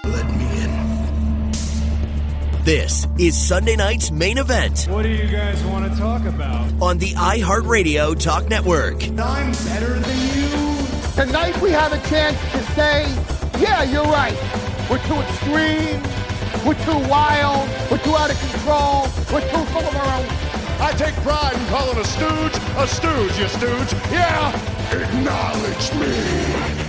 Let me in. This is Sunday night's main event. What do you guys want to talk about? On the iHeartRadio Talk Network. I'm better than you. Tonight we have a chance to say, yeah, you're right. We're too extreme. We're too wild. We're too out of control. We're too full of our own. I take pride in calling a stooge, you stooge. Yeah! Acknowledge me.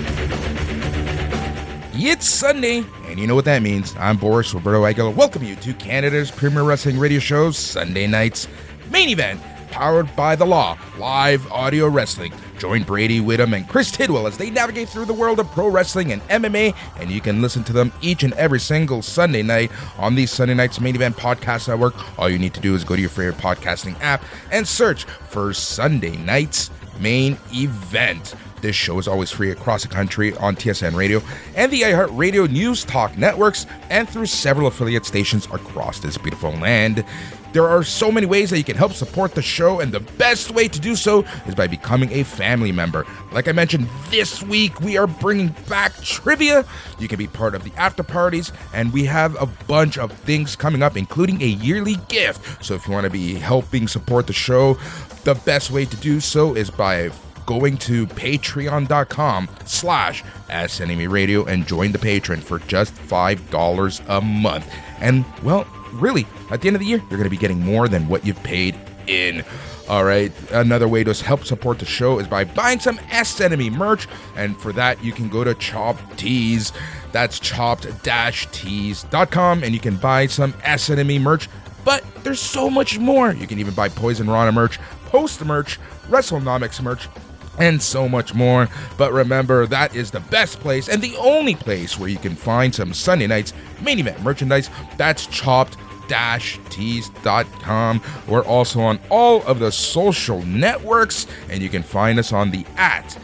It's Sunday, and you know what that means. I'm Boris Roberto Aguilar. Welcome you to Canada's premier wrestling radio show, Sunday Night's Main Event, powered by The Law, live audio wrestling. Join Brady Whittam and Chris Tidwell as they navigate through the world of pro wrestling and MMA, and you can listen to them each and every single Sunday night on the Sunday Night's Main Event Podcast Network. All you need to do is go to your favorite podcasting app and search for Sunday Night's Main Event. This show is always free across the country on TSN Radio and the iHeartRadio News Talk networks and through several affiliate stations across this beautiful land. There are so many ways that you can help support the show, and the best way to do so is by becoming a family member. Like I mentioned, this week we are bringing back trivia. You can be part of the after parties, and we have a bunch of things coming up, including a yearly gift. So if you want to be helping support the show, the best way to do so is by going to patreon.com/SNME Radio and join the patron for just $5 a month. And, well, really, at the end of the year, you're going to be getting more than what you've paid in. All right, another way to help support the show is by buying some SNME merch, and for that, you can go to Chopped Tees. That's chopped-tees.com, and you can buy some SNME merch, but there's so much more. You can even buy Poison Rana merch, Post merch, WrestleNomics merch, and so much more. But remember, that is the best place and the only place where you can find some Sunday Night's Main Event merchandise. That's chopped-tees.com. We're also on all of the social networks, and you can find us on the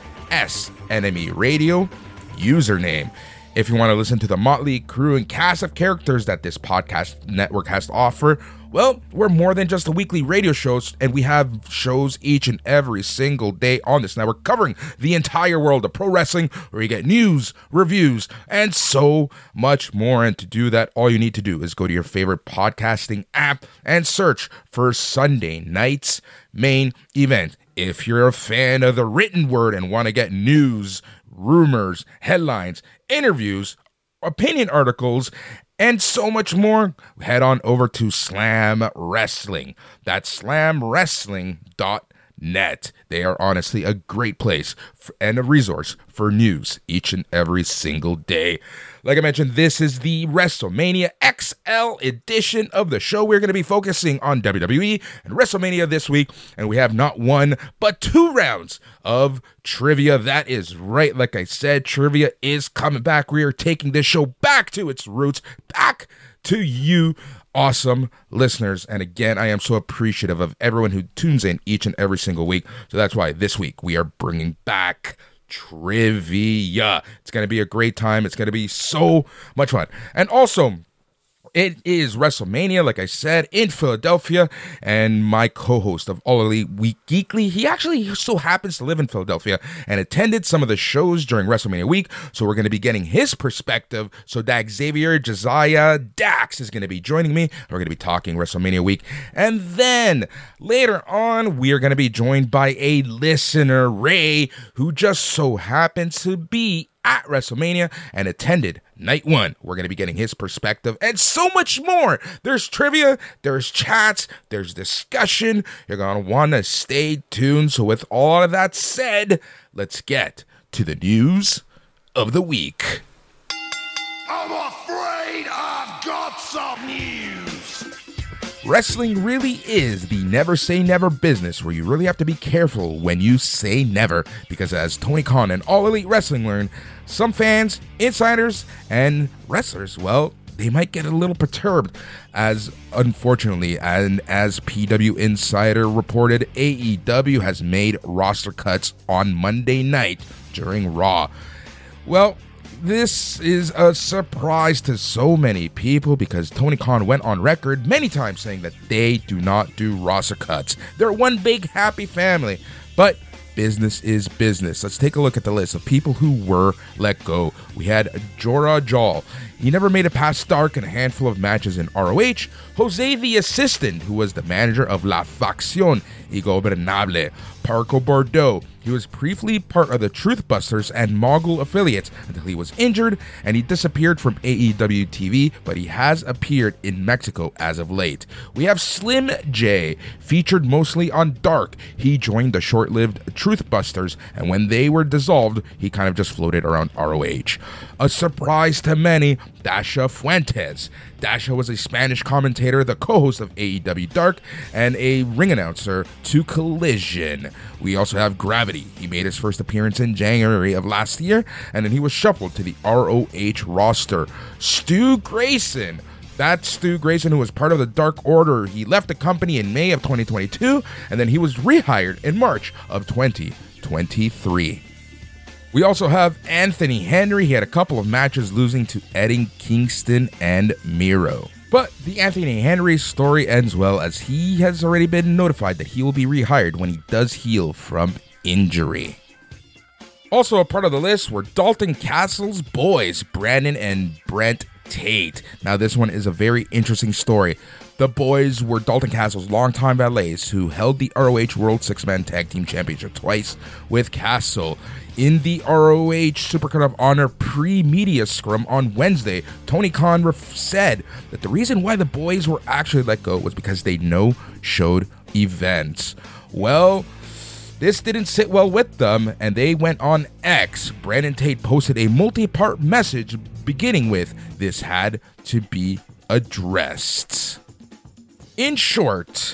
@SNME Radio username. If you want to listen to the motley crew and cast of characters that this podcast network has to offer, well, we're more than just a weekly radio shows, and we have shows each and every single day on this network covering the entire world of pro wrestling, where you get news, reviews, and so much more. And to do that, all you need to do is go to your favorite podcasting app and search for Sunday Night's Main Event. If you're a fan of the written word and want to get news, rumors, headlines, interviews, opinion articles, and so much more, head on over to Slam Wrestling. That's slamwrestling.net. They are honestly a great place and a resource for news each and every single day. Like I mentioned, this is the WrestleMania XL edition of the show. We're going to be focusing on WWE and WrestleMania this week, and we have not one, but 2 rounds of trivia. That is right. Like I said, trivia is coming back. We are taking this show back to its roots, back to you, awesome listeners. And again, I am so appreciative of everyone who tunes in each and every single week. So that's why this week we are bringing back trivia. It's going to be a great time. It's going to be so much fun. And also, it is WrestleMania, like I said, in Philadelphia, and my co-host of All Elite Week Geekly, he actually so happens to live in Philadelphia and attended some of the shows during WrestleMania week, so we're going to be getting his perspective. So Xavier Josiah Dax is going to be joining me. We're going to be talking WrestleMania week, and then later on, we are going to be joined by a listener, Ray, who just so happens to be at WrestleMania and attended night 1. We're going to be getting his perspective and so much more. There's trivia, there's chats, there's discussion. You're going to want to stay tuned. So with all of that said, let's get to the news of the week. I'm afraid I've got some news. Wrestling really is the never say never business where you really have to be careful when you say never, because as Tony Khan and All Elite Wrestling learned, some fans, insiders, and wrestlers, well, they might get a little perturbed, as unfortunately, and as PW Insider reported, AEW has made roster cuts on Monday night during Raw. Well, this is a surprise to so many people because Tony Khan went on record many times saying that they do not do roster cuts. They're one big happy family. But business is business. Let's take a look at the list of people who were let go. We had Jorah Jal. He never made it past Stark in a handful of matches in ROH. Jose the Assistant, who was the manager of La Facción Ingobernable. Parco Bordeaux. He was briefly part of the Truthbusters and Mogul affiliates until he was injured and he disappeared from AEW TV, but he has appeared in Mexico as of late. We have Slim J, featured mostly on Dark. He joined the short-lived Truthbusters, and when they were dissolved, he kind of just floated around ROH. A surprise to many, Dasha Fuentes. Dasha was a Spanish commentator, the co-host of AEW Dark, and a ring announcer to Collision. We also have Gravity. He made his first appearance in January of last year, and then he was shuffled to the ROH roster. Stu Grayson. That's Stu Grayson, who was part of the Dark Order. He left the company in May of 2022, and then he was rehired in March of 2023. We also have Anthony Henry. He had a couple of matches losing to Eddie Kingston and Miro. But the Anthony Henry story ends well, as he has already been notified that he will be rehired when he does heal from injury. Also a part of the list were Dalton Castle's boys, Brandon and Brent Tate. Now this one is a very interesting story. The boys were Dalton Castle's longtime valets who held the ROH World Six-Man Tag Team Championship twice with Castle. In the ROH Supercard of Honor pre-media scrum on Wednesday, Tony Khan said that the reason why the boys were actually let go was because they no-showed events. Well, this didn't sit well with them, and they went on X. Brandon Tate posted a multi-part message beginning with, "This had to be addressed." In short,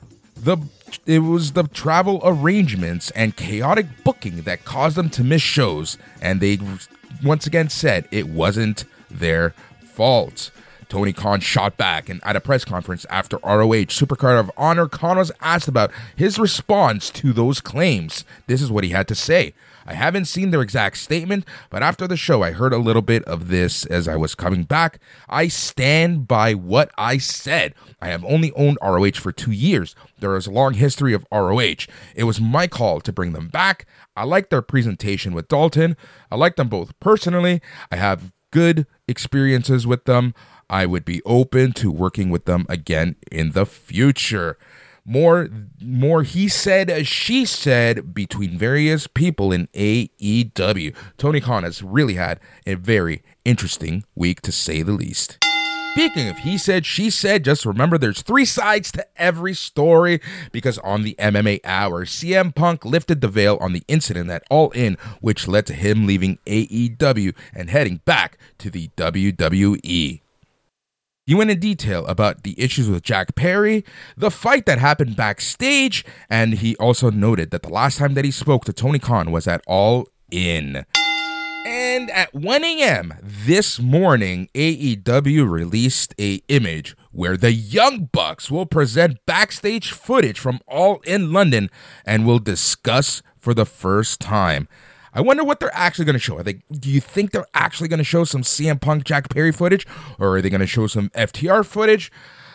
it was the travel arrangements and chaotic booking that caused them to miss shows, and they once again said it wasn't their fault. Tony Khan shot back, and at a press conference after ROH Supercard of Honor, Khan was asked about his response to those claims. This is what he had to say. "I haven't seen their exact statement, but after the show I heard a little bit of this as I was coming back. I stand by what I said. I have only owned ROH for 2 years. There is a long history of ROH. It was my call to bring them back. I like their presentation with Dalton. I like them both personally. I have good experiences with them. I would be open to working with them again in the future." More he said, she said between various people in AEW. Tony Khan has really had a very interesting week, to say the least. Speaking of he said, she said, just remember there's 3 sides to every story, because on the MMA Hour, CM Punk lifted the veil on the incident at All In, which led to him leaving AEW and heading back to the WWE. He went in detail about the issues with Jack Perry, the fight that happened backstage, and he also noted that the last time that he spoke to Tony Khan was at All In. And at 1 a.m. this morning, AEW released an image where the Young Bucks will present backstage footage from All In London and will discuss for the first time. I wonder what they're actually going to show. Do you think they're actually going to show some CM Punk, Jack Perry footage? Or are they going to show some FTR footage?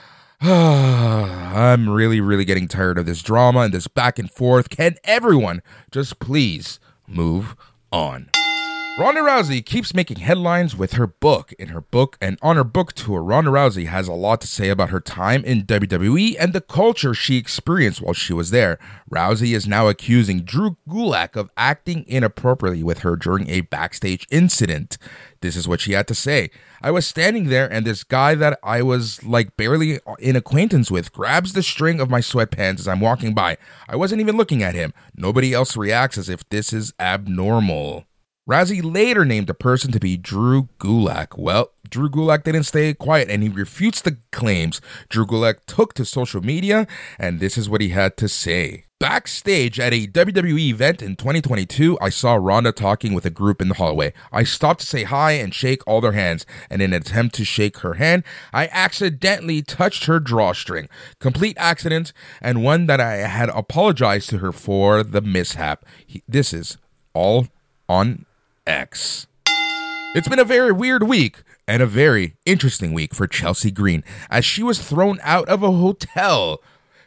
I'm really, really getting tired of this drama and this back and forth. Can everyone just please move on? Ronda Rousey keeps making headlines with her book. In her book and on her book tour, Ronda Rousey has a lot to say about her time in WWE and the culture she experienced while she was there. Rousey is now accusing Drew Gulak of acting inappropriately with her during a backstage incident. This is what she had to say. "I was standing there and this guy that I was like barely in acquaintance with grabs the string of my sweatpants as I'm walking by. I wasn't even looking at him. Nobody else reacts as if this is abnormal." Rousey later named the person to be Drew Gulak. Well, Drew Gulak didn't stay quiet and he refutes the claims. Drew Gulak took to social media, and this is what he had to say. "Backstage at a WWE event in 2022, I saw Ronda talking with a group in the hallway. I stopped to say hi and shake all their hands, and in an attempt to shake her hand, I accidentally touched her drawstring. Complete accident, and one that I had apologized to her for the mishap." This is all on X. It's been a very weird week and a very interesting week for Chelsea Green, as she was thrown out of a hotel.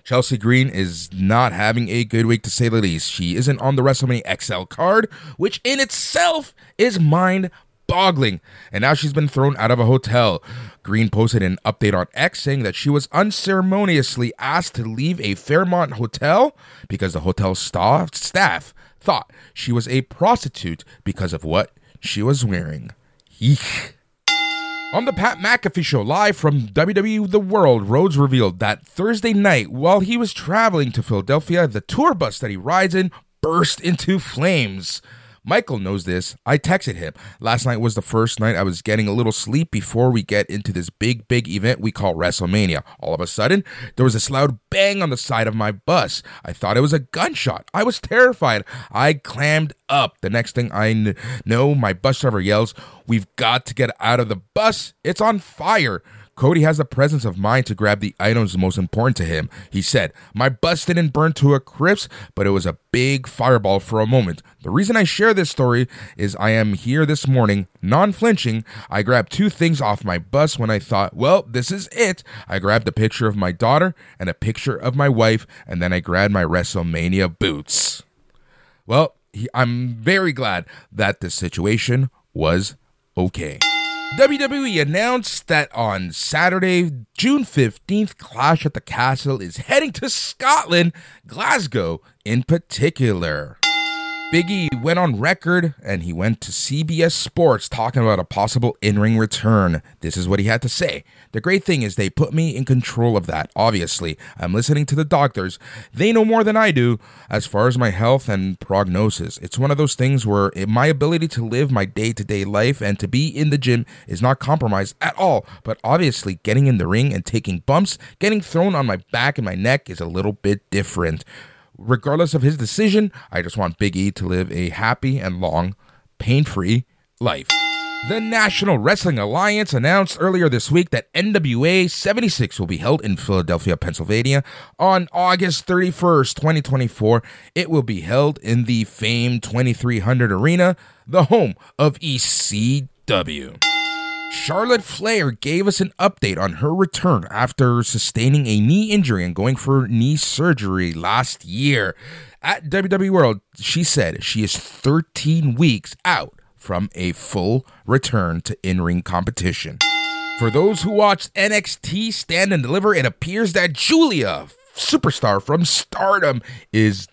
Chelsea Green is not having a good week to say the least. She isn't on the WrestleMania XL card, which in itself is mind-boggling. And now she's been thrown out of a hotel. Green posted an update on X saying that she was unceremoniously asked to leave a Fairmont hotel because the hotel staff thought she was a prostitute because of what she was wearing. Eek. On the Pat McAfee Show, live from WWE The World, Rhodes revealed that Thursday night, while he was traveling to Philadelphia, the tour bus that he rides in burst into flames. Michael knows this. I texted him. Last night was the first night I was getting a little sleep before we get into this big event we call WrestleMania. All of a sudden, there was this loud bang on the side of my bus. I thought it was a gunshot. I was terrified. I clammed up. The next thing I know, my bus driver yells, "We've got to get out of the bus. It's on fire." Cody has the presence of mind to grab the items most important to him. He said, "My bus didn't burn to a crisp, but it was a big fireball for a moment." The reason I share this story is I am here this morning, non-flinching. I grabbed two things off my bus when I thought, well, this is it. I grabbed a picture of my daughter and a picture of my wife, and then I grabbed my WrestleMania boots. Well, I'm very glad that this situation was okay. WWE announced that on Saturday, June 15th, Clash at the Castle is heading to Scotland, Glasgow in particular. Big E went on record and he went to CBS Sports talking about a possible in-ring return. This is what he had to say. "The great thing is they put me in control of that, obviously. I'm listening to the doctors. They know more than I do as far as my health and prognosis. It's one of those things where my ability to live my day-to-day life and to be in the gym is not compromised at all. But obviously getting in the ring and taking bumps, getting thrown on my back and my neck is a little bit different. Regardless of his decision, I just want Big E to live a happy and long, pain-free life." The National Wrestling Alliance announced earlier this week that NWA 76 will be held in Philadelphia, Pennsylvania on August 31st, 2024. It will be held in the famed 2300 Arena, the home of ECW. Charlotte Flair gave us an update on her return after sustaining a knee injury and going for knee surgery last year. At WWE World, she said she is 13 weeks out from a full return to in-ring competition. For those who watched NXT Stand and Deliver, it appears that Julia, superstar from Stardom, is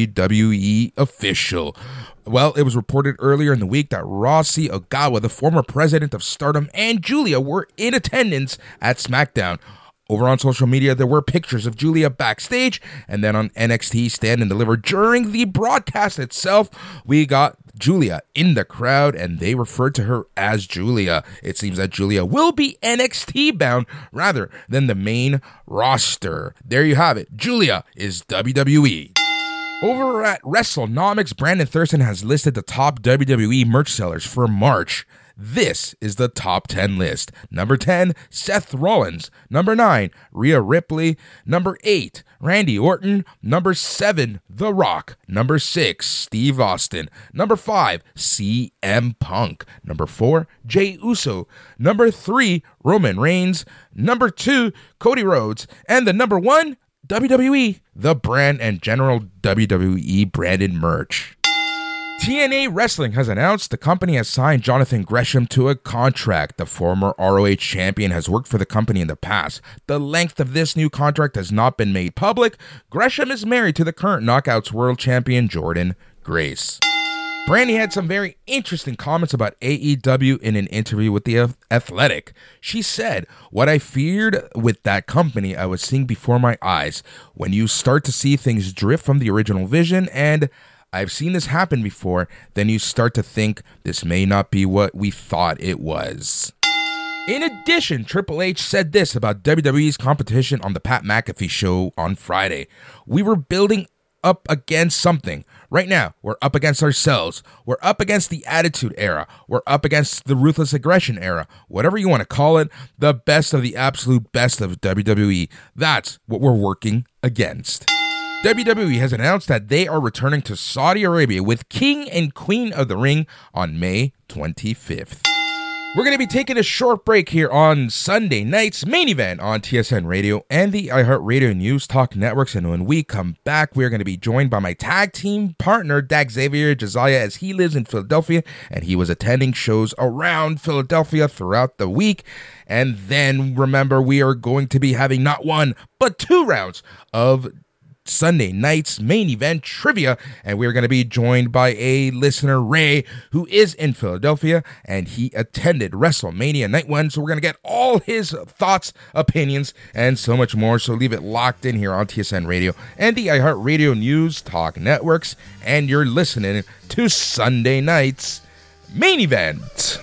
WWE official. Well, it was reported earlier in the week that Rossi Ogawa, the former president of Stardom, and Julia were in attendance at SmackDown. Over on social media, there were pictures of Julia backstage, and then on NXT Stand and Deliver during the broadcast itself, we got Julia in the crowd, and they referred to her as Julia. It seems that Julia will be NXT bound rather than the main roster. There you have it. Julia is WWE. Over at WrestleNomics, Brandon Thurston has listed the top WWE merch sellers for March. This is the top 10 list. Number 10, Seth Rollins. Number 9, Rhea Ripley. Number 8, Randy Orton. Number 7, The Rock. Number 6, Steve Austin. Number 5, CM Punk. Number 4, Jey Uso. Number 3, Roman Reigns. Number 2, Cody Rhodes. And the number 1, WWE, the brand and general WWE branded merch. TNA Wrestling has announced the company has signed Jonathan Gresham to a contract. The former ROH champion has worked for the company in the past. The length of this new contract has not been made public. Gresham is married to the current Knockouts World Champion Jordan Grace. Brandy had some very interesting comments about AEW in an interview with The Athletic. She said, "What I feared with that company, I was seeing before my eyes. When you start to see things drift from the original vision, and I've seen this happen before, then you start to think this may not be what we thought it was." In addition, Triple H said this about WWE's competition on the Pat McAfee Show on Friday. "We were building up against something. Right now, we're up against ourselves. We're up against the Attitude Era. We're up against the Ruthless Aggression Era. Whatever you want to call it, the best of the absolute best of WWE. That's what we're working against." WWE has announced that they are returning to Saudi Arabia with King and Queen of the Ring on May 25th. We're going to be taking a short break here on Sunday night's Main Event on TSN Radio and the iHeartRadio News Talk Networks. And when we come back, we're going to be joined by my tag team partner, Dak Xavier Josiah, as he lives in Philadelphia and he was attending shows around Philadelphia throughout the week. And then remember, we are going to be having not one, but 2 rounds of Sunday night's Main Event trivia, and we're going to be joined by a listener, Ray, who is in Philadelphia, and he attended WrestleMania Night 1, so we're going to get all his thoughts, opinions, and so much more, so leave it locked in here on TSN Radio and the iHeartRadio News Talk Networks, and you're listening to Sunday night's Main Event.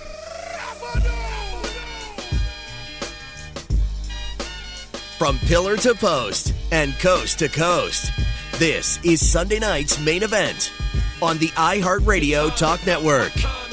From pillar to post and coast to coast, this is Sunday night's Main Event on the iHeartRadio Talk Network.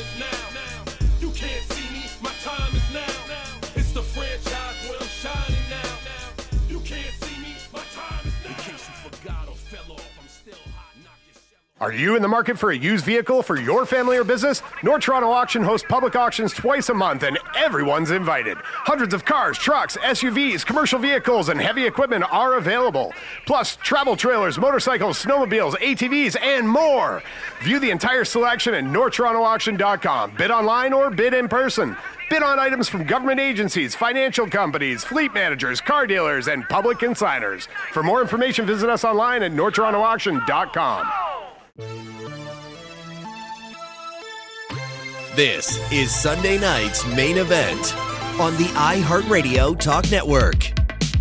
Are you in the market for a used vehicle for your family or business? North Toronto Auction hosts public auctions twice a month and everyone's invited. Hundreds of cars, trucks, SUVs, commercial vehicles, and heavy equipment are available. Plus, travel trailers, motorcycles, snowmobiles, ATVs, and more. View the entire selection at NorthTorontoAuction.com. Bid online or bid in person. Bid on items from government agencies, financial companies, fleet managers, car dealers, and public consigners. For more information, visit us online at NorthTorontoAuction.com. This is Sunday night's Main Event on the iHeartRadio Talk Network.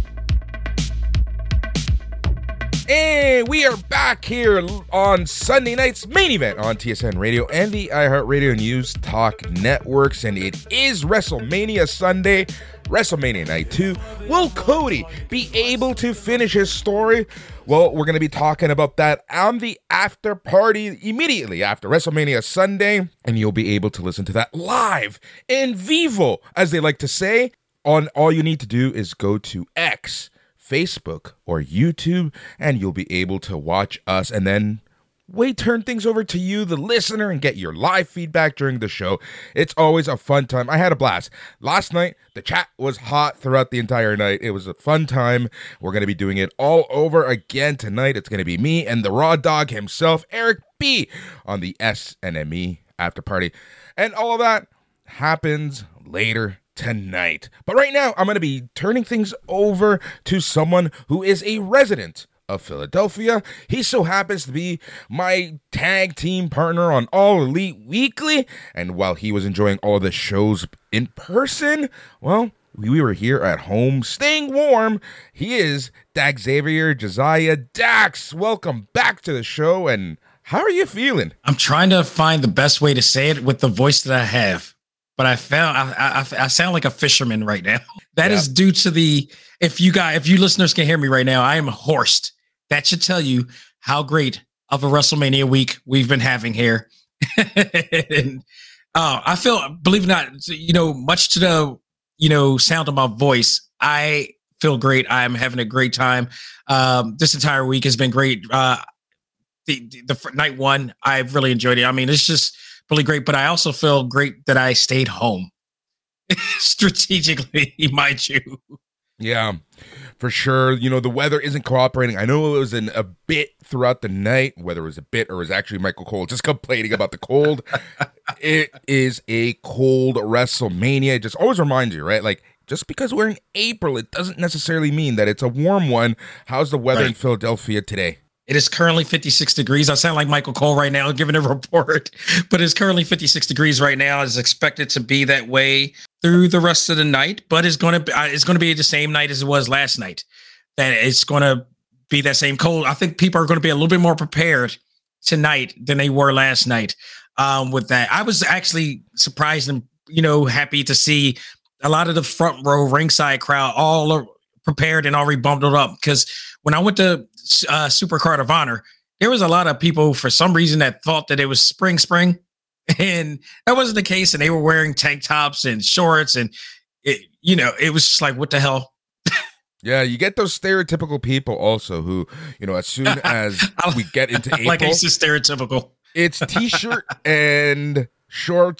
And we are back here on Sunday night's Main Event on TSN Radio and the iHeartRadio News Talk Networks. And it is WrestleMania Sunday, WrestleMania Night 2. Will Cody be able to finish his story? Well, we're going to be talking about that on the after party immediately after WrestleMania Sunday. And you'll be able to listen to that live in vivo, as they like to say. All you need to do is go to X, Facebook, or YouTube, and you'll be able to watch us and then turn things over to you, the listener, and get your live feedback during the show. It's always a fun time. I had a blast. Last night, the chat was hot throughout the entire night. It was a fun time. We're going to be doing it all over again tonight. It's going to be me and the Raw Dog himself, Eric B, on the SNME after party. And all of that happens later tonight. But right now, I'm going to be turning things over to someone who is a resident of Philadelphia. He so happens to be my tag team partner on All Elite Weekly. And while he was enjoying all the shows in person, well, we were here at home staying warm. He is Dak Xavier Josiah. Dax, welcome back to the show. And how are you feeling? I'm trying to find the best way to say it with the voice that I have. But I found I sound like a fisherman right now. That is due to if you listeners can hear me right now, I am hoarse. That should tell you how great of a WrestleMania week we've been having here. And, I feel, believe it or not, much to the sound of my voice, I feel great. I'm having a great time. This entire week has been great. The night 1, I've really enjoyed it. I mean, it's just really great, but I also feel great that I stayed home strategically, mind you. Yeah, for sure. The weather isn't cooperating. I know it was a bit throughout the night, whether it was a bit or it was actually Michael Cole just complaining about the cold. It is a cold WrestleMania. It just always reminds you, right? Like, just because we're in April, it doesn't necessarily mean that it's a warm one. How's the weather in Philadelphia today? It is currently 56 degrees. I sound like Michael Cole right now giving a report, but it's currently 56 degrees right now. It's expected to be that way through the rest of the night, but it's going to be the same night as it was last night. That it's going to be that same cold. I think people are going to be a little bit more prepared tonight than they were last night. With that, I was actually surprised and happy to see a lot of the front row ringside crowd all prepared and already bundled up, because when I went to Supercard of Honor, there was a lot of people for some reason that thought that it was spring, and that wasn't the case. And they were wearing tank tops and shorts, and it was just like, what the hell? Yeah, you get those stereotypical people also who, as soon as we get into April, like I said, stereotypical. It's t-shirt and shorts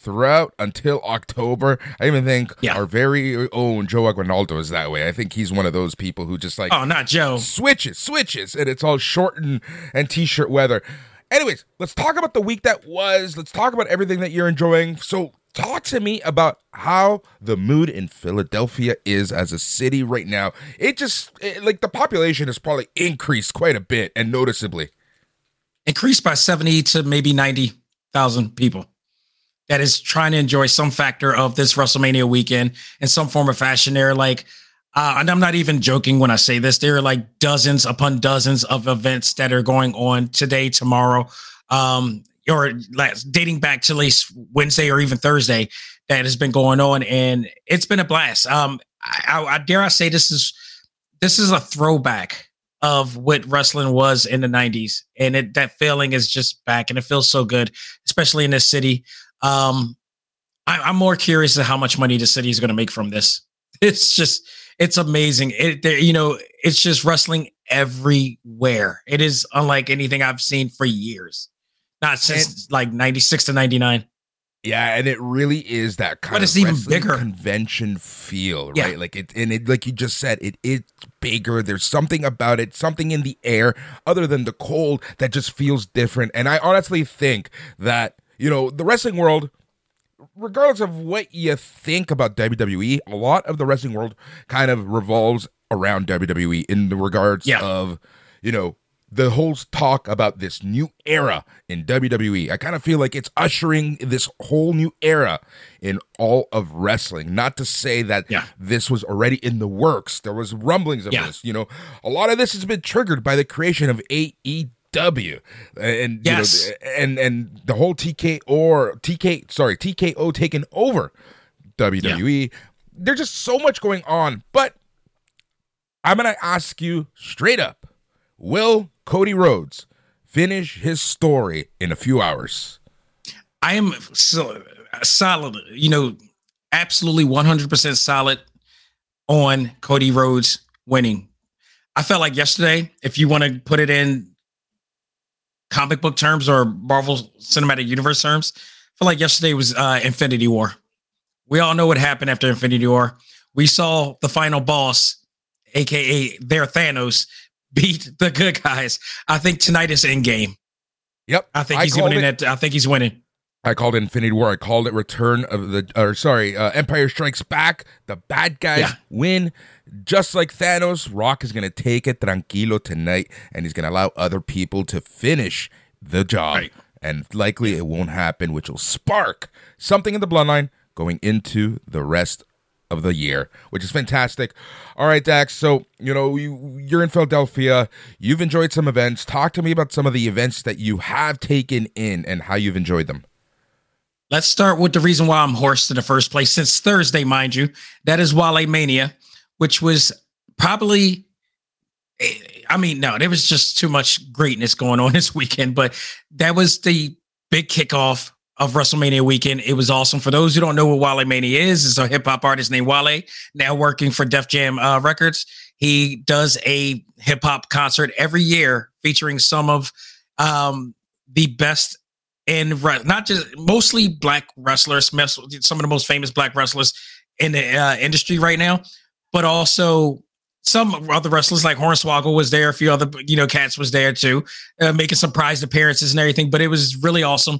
throughout until October. I even think our very own Joe Aguinaldo is that way. I think he's one of those people who just like, oh, not Joe, switches, and it's all short and t-shirt weather. Anyways, let's talk about the week that was. Let's talk about everything that you're enjoying. So talk to me about how the mood in Philadelphia is as a city right now. Like the population has probably increased quite a bit and noticeably. Increased by 70 to maybe 90,000 people that is trying to enjoy some factor of this WrestleMania weekend in some form or fashion. They're like, and I'm not even joking when I say this, there are like dozens upon dozens of events that are going on today, tomorrow, or dating back to at least Wednesday or even Thursday that has been going on. And it's been a blast. I dare I say this is a throwback of what wrestling was in the 90s. And that feeling is just back and it feels so good, especially in this city. I'm more curious to how much money the city is going to make from this. It's amazing. It's just wrestling everywhere. It is unlike anything I've seen for years. Not since like 96 to 99. Yeah, and it really is that kind but of it's even bigger convention feel, right? Yeah. Like like you just said, it's bigger. There's something about it, something in the air other than the cold that just feels different. And I honestly think that, the wrestling world, regardless of what you think about WWE, a lot of the wrestling world kind of revolves around WWE in the regards of, the whole talk about this new era in WWE. I kind of feel like it's ushering this whole new era in all of wrestling. Not to say that this was already in the works. There was rumblings of this. A lot of this has been triggered by the creation of AEW. And and the whole TKO taking over WWE. There's just so much going on. But I'm going to ask you straight up, will Cody Rhodes finish his story in a few hours? I am solid, absolutely 100% solid on Cody Rhodes winning. I felt like yesterday, if you want to put it in comic book terms or Marvel Cinematic Universe terms, I feel like yesterday was Infinity War. We all know what happened after Infinity War. We saw the final boss, aka their Thanos, beat the good guys. I think tonight is Endgame. Yep. I think he's winning. I think he's winning. I called it Infinity War. I called it Empire Strikes Back. The bad guys win. Just like Thanos, Rock is going to take it tranquilo tonight, and he's going to allow other people to finish the job. Right. And likely it won't happen, which will spark something in the bloodline going into the rest of the year, which is fantastic. All right, Dax, so you're in Philadelphia, you've enjoyed some events. Talk to me about some of the events that you have taken in and how you've enjoyed them. Let's start with the reason why I'm horsed in the first place since Thursday, mind you. That is Wale Mania, which was probably, there was just too much greatness going on this weekend, but that was the big kickoff of WrestleMania weekend. It was awesome. For those who don't know what Wale Mania is, it's a hip hop artist named Wale, now working for Def Jam Records. He does a hip hop concert every year featuring some of the best in not just mostly black wrestlers, some of the most famous black wrestlers in the industry right now, but also some other wrestlers like Hornswoggle was there. A few other, cats was there too, making surprise appearances and everything, but it was really awesome.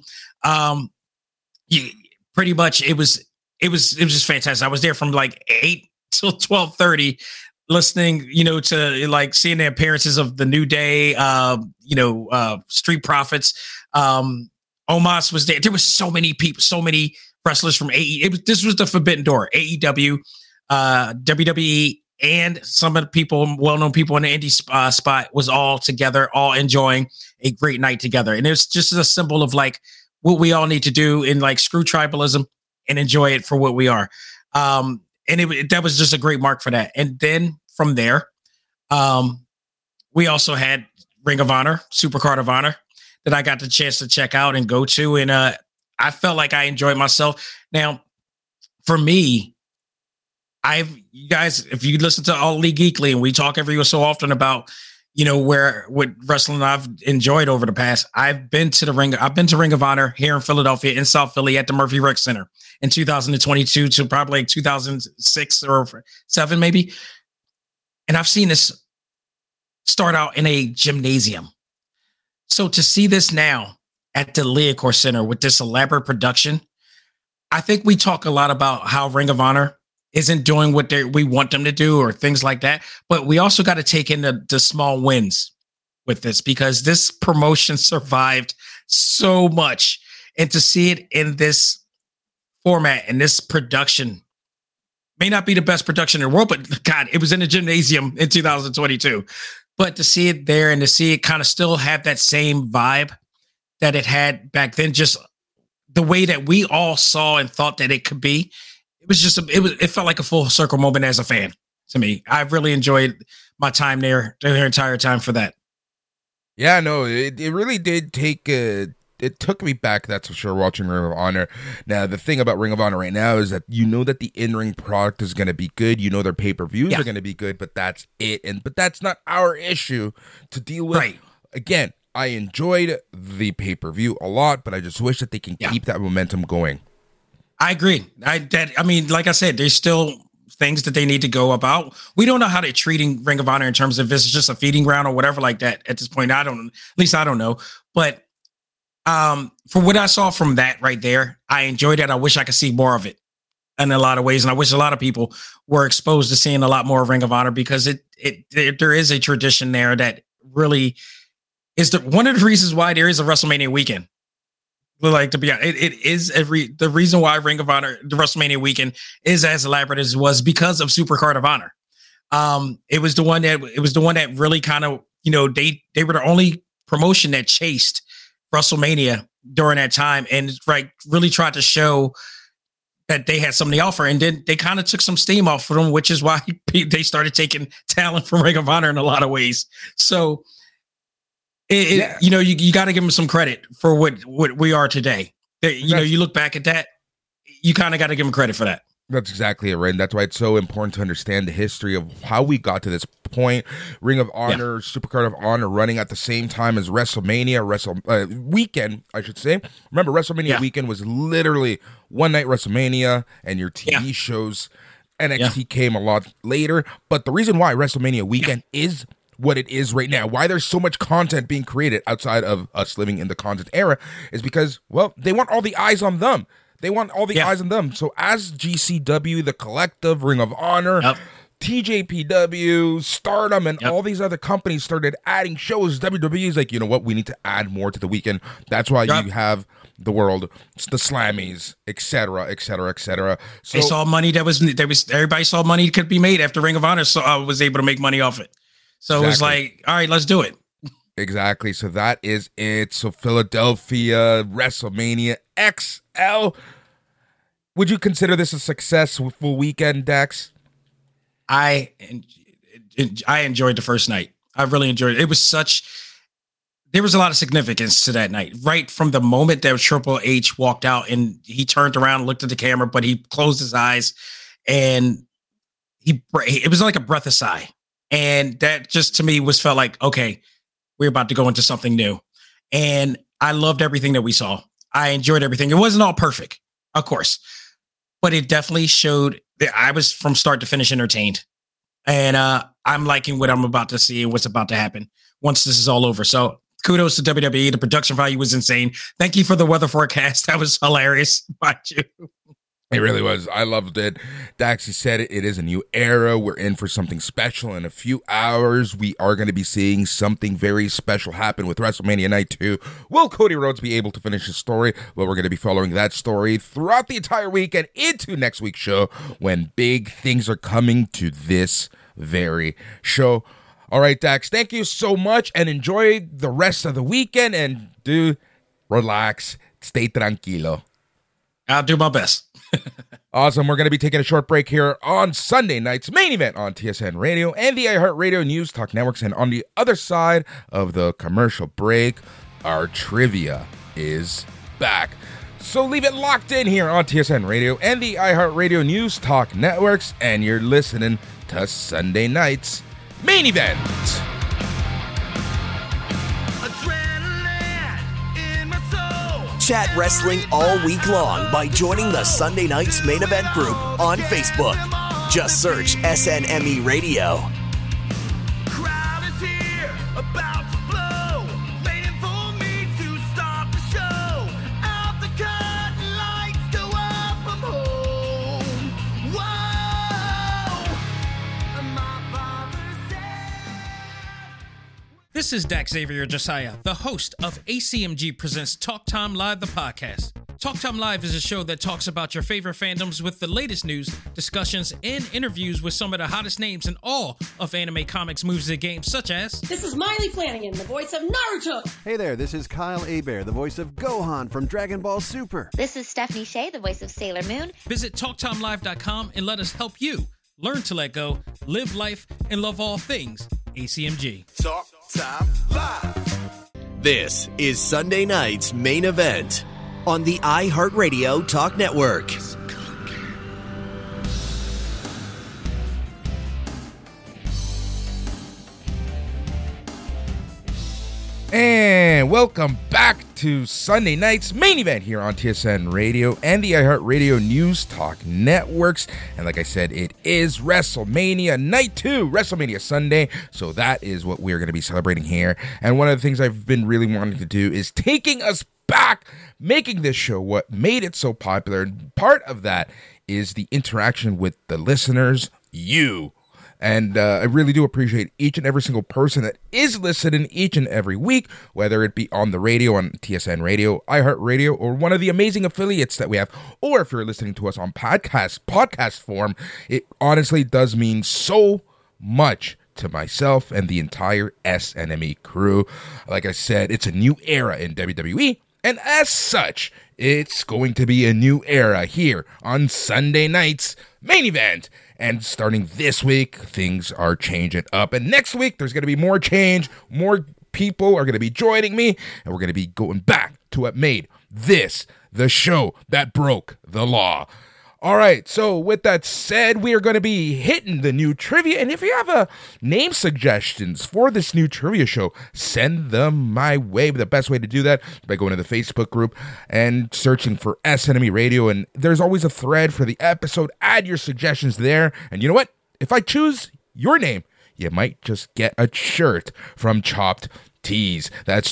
Pretty much it was just fantastic. I was there from like 8 till 12:30 listening, to like seeing the appearances of the New Day, Street Profits. Omos was there. There was so many people, so many wrestlers from AEW. This was the Forbidden Door, AEW, WWE, and some of the people, well-known people in the indie spot was all together, all enjoying a great night together. And it's just a symbol of like what we all need to do in like screw tribalism and enjoy it for what we are. And that was just a great mark for that. And then from there, we also had Ring of Honor, Supercard of Honor, that I got the chance to check out and go to. And I felt like I enjoyed myself. Now, for me, you guys, if you listen to All Elite Geekly, and we talk every so often about, what wrestling I've enjoyed over the past. I've been to Ring of Honor here in Philadelphia, in South Philly, at the Murphy Rec Center in 2022 to probably like 2006 or 7 maybe. And I've seen this start out in a gymnasium. So to see this now at the Liacouras Center with this elaborate production, I think we talk a lot about how Ring of Honor isn't doing what we want them to do or things like that. But we also got to take in the small wins with this, because this promotion survived so much. And to see it in this format and this production may not be the best production in the world, but God, it was in a gymnasium in 2022. But to see it there and to see it kind of still have that same vibe that it had back then, just the way that we all saw and thought that it could be, it felt like a full circle moment as a fan to me. I've really enjoyed my time there the entire time for that. Yeah, no, it really did take it took me back, that's for sure, watching Ring of Honor. Now, the thing about Ring of Honor right now is that that the in-ring product is going to be good. Their pay-per-views are going to be good, but that's it. But that's not our issue to deal with. Right. Again, I enjoyed the pay-per-view a lot, but I just wish that they can keep that momentum going. I agree. I mean, like I said, there's still things that they need to go about. We don't know how they're treating Ring of Honor in terms of if it's just a feeding ground or whatever like that at this point. At least I don't know. But for what I saw from that right there, I enjoyed it. I wish I could see more of it in a lot of ways. And I wish a lot of people were exposed to seeing a lot more of Ring of Honor, because there is a tradition there that really is one of the reasons why there is a WrestleMania weekend. Like, to be honest, it is the reason why Ring of Honor, the WrestleMania weekend, is as elaborate as it was, because of Supercard of Honor. It was the one that really kind of, they were the only promotion that chased WrestleMania during that time, and really tried to show that they had something to offer, and then they kind of took some steam off of them, which is why they started taking talent from Ring of Honor in a lot of ways. So. You got to give them some credit for what we are today. You look back at that, you kind of got to give them credit for that. That's exactly it, right? And that's why it's so important to understand the history of how we got to this point. Ring of Honor, Supercard of Honor running at the same time as WrestleMania, weekend, I should say. Remember, WrestleMania weekend was literally one night WrestleMania and your TV shows. NXT came a lot later. But the reason why WrestleMania weekend is what it is right now, why there's so much content being created outside of us living in the content era, is because, well, they want all the eyes on them. They want all the eyes on them. So as GCW, The Collective, Ring of Honor, TJPW, Stardom, and all these other companies started adding shows, WWE is like, you know what, we need to add more to the weekend. That's why you have the world, the Slammies, etc., etc., etc. So they saw money everybody saw money could be made after Ring of Honor was able to make money off it. So It was like, all right, let's do it. Exactly. So that is it. So Philadelphia, WrestleMania XL. Would you consider this a successful weekend, Dax? I enjoyed the first night. I really enjoyed it. It was there was a lot of significance to that night. Right from the moment that Triple H walked out and he turned around and looked at the camera, but he closed his eyes and it was like a breath of sigh. And that just to me felt like, okay, we're about to go into something new. And I loved everything that we saw. I enjoyed everything. It wasn't all perfect, of course, but it definitely showed that I was from start to finish entertained. And I'm liking what I'm about to see and what's about to happen once this is all over. So kudos to WWE. The production value was insane. Thank you for the weather forecast. That was hilarious. Mind you. It really was. I loved it. Daxie said it. It is a new era. We're in for something special. In a few hours, we are going to be seeing something very special happen with WrestleMania Night 2. Will Cody Rhodes be able to finish his story? Well, we're going to be following that story throughout the entire week and into next week's show when big things are coming to this very show. All right, Dax, thank you so much and enjoy the rest of the weekend. And relax. Stay tranquilo. I'll do my best. Awesome. We're going to be taking a short break here on Sunday night's main event on TSN Radio and the iHeartRadio News Talk Networks. And on the other side of the commercial break, our trivia is back. So leave it locked in here on TSN Radio and the iHeartRadio News Talk Networks. And you're listening to Sunday night's main event. Chat wrestling all week long by joining the Sunday Night's Main Event group on Facebook. Just search SNME Radio. Crowd is here, about to blow, waiting for me to start the show. Out the curtain, lights go up, I'm home. Whoa, my father said. This is Dak Xavier Josiah, the host of ACMG Presents Talk Time Live, the podcast. Talk Time Live is a show that talks about your favorite fandoms with the latest news, discussions, and interviews with some of the hottest names in all of anime, comics, movies, and games, such as... This is Miley Flanagan, the voice of Naruto. Hey there, this is Kyle Hebert, the voice of Gohan from Dragon Ball Super. This is Stephanie Shea, the voice of Sailor Moon. Visit TalkTimeLive.com and let us help you learn to let go, live life, and love all things ACMG. Talk Time Live. This is Sunday Night's Main Event on the iHeartRadio Talk Network. And welcome back to Sunday Night's Main Event here on TSN Radio and the iHeartRadio News Talk Networks. And like I said, it is WrestleMania Night 2, WrestleMania Sunday. So that is what we're going to be celebrating here. And one of the things I've been really wanting to do is taking us back, making this show what made it so popular. And part of that is the interaction with the listeners, you. And I really do appreciate each and every single person that is listening each and every week, whether it be on the radio, on TSN Radio, iHeartRadio, or one of the amazing affiliates that we have, or if you're listening to us on podcast form. It honestly does mean so much to myself and the entire SNME crew. Like I said, it's a new era in WWE, and as such, it's going to be a new era here on Sunday Night's Main Event. And starting this week, things are changing up. And next week, there's going to be more change. More people are going to be joining me. And we're going to be going back to what made this the show that broke the law. All right, so with that said, we are going to be hitting the new trivia. And if you have name suggestions for this new trivia show, send them my way. But the best way to do that is by going to the Facebook group and searching for SNME Radio. And there's always a thread for the episode. Add your suggestions there. And you know what? If I choose your name, you might just get a shirt from Chopped Tees. That's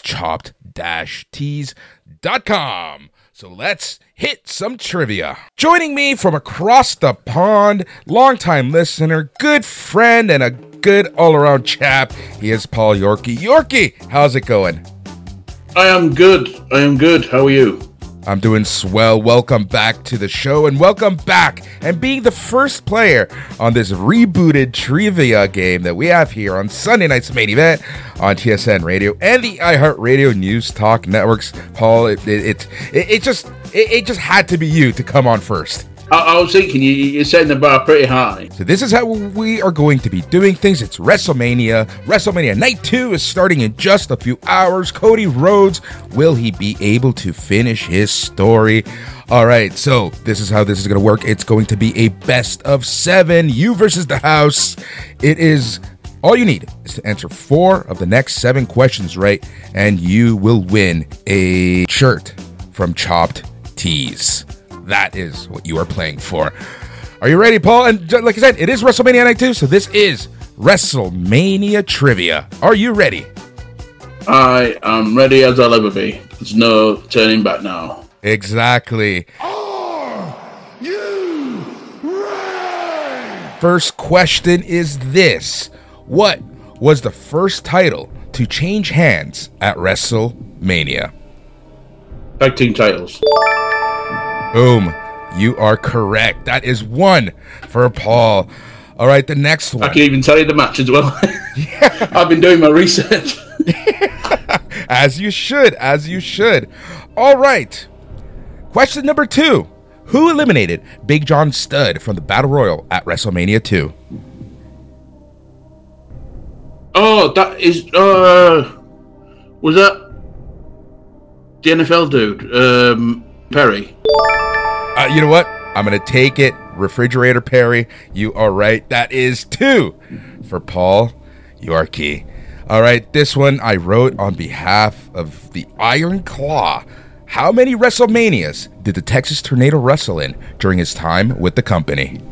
chopped-tees.com. So let's hit some trivia. Joining me from across the pond, longtime listener, good friend, and a good all-around chap, he is Paul Yorkie. Yorkie, how's it going? I am good. How are you? I'm doing swell. Welcome back to the show, and welcome back and being the first player on this rebooted trivia game that we have here on Sunday Night's Main Event on TSN Radio and the iHeartRadio News Talk Networks. Paul, it just had to be you to come on first. I was thinking you're setting the bar pretty high. So this is how we are going to be doing things. It's WrestleMania. WrestleMania Night 2 is starting in just a few hours. Cody Rhodes, will he be able to finish his story? All right, so this is how this is going to work. It's going to be a best of 7. You versus the house. It is... all you need is to answer 4 of the next 7 questions right, and you will win a shirt from Chopped Tees. That is what you are playing for. Are you ready, Paul? And like I said, it is WrestleMania Night 2, so this is WrestleMania Trivia. Are you ready? I am ready as I'll ever be. There's no turning back now. Exactly. Are you ready? First question is this. What was the first title to change hands at WrestleMania? Tag team titles. Boom. You are correct. That is 1 for Paul. All right, the next one. I can even tell you the match as well. Yeah. I've been doing my research. As you should. All right. Question number 2. Who eliminated Big John Studd from the Battle Royal at WrestleMania 2? Oh, that is... was that the NFL dude? Perry. You know what? I'm going to take it. Refrigerator Perry. You are right. That is 2 for Paul Yorkie. All right. This one I wrote on behalf of the Iron Claw. how many WrestleManias did the Texas Tornado wrestle in during his time with the company?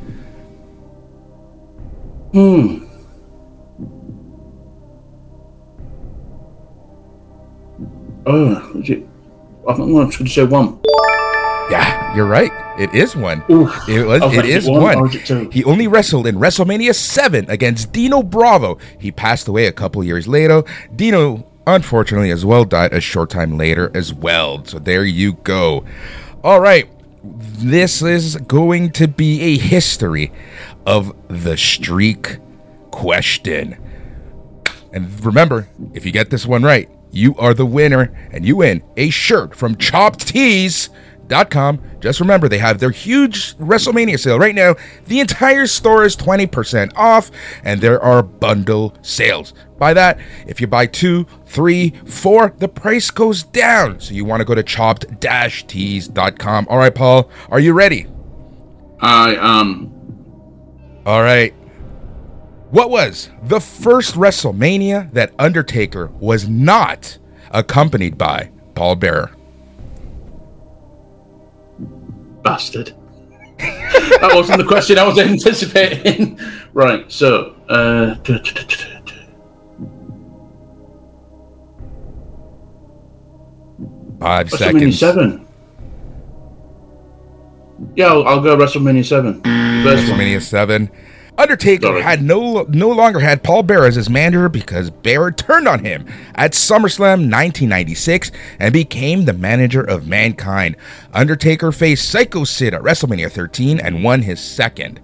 Oh, is it? I think I'm going to say one. Yeah, you're right. It is one. Oof. It is one. Or is it two? He only wrestled in WrestleMania 7 against Dino Bravo. He passed away a couple years later. Dino, unfortunately, as well, died a short time later as well. So there you go. All right. This is going to be a history of the streak question. And remember, if you get this one right, you are the winner and you win a shirt from ChoppedTees.com. Just remember, they have their huge WrestleMania sale right now. The entire store is 20% off, and there are bundle sales. By that, if you buy 2, 3, 4, the price goes down. So you want to go to chopped-tees.com. All right, Paul, are you ready? I am. All right. What was the first WrestleMania that Undertaker was not accompanied by Paul Bearer? Bastard. That wasn't the question I was anticipating. Right, so 5 WrestleMania seconds. 7. Yeah, I'll go WrestleMania 7. WrestleMania 7. Undertaker had no longer had Paul Bearer as his manager because Bearer turned on him at SummerSlam 1996 and became the manager of Mankind. Undertaker faced Psycho Sid at WrestleMania 13 and won his second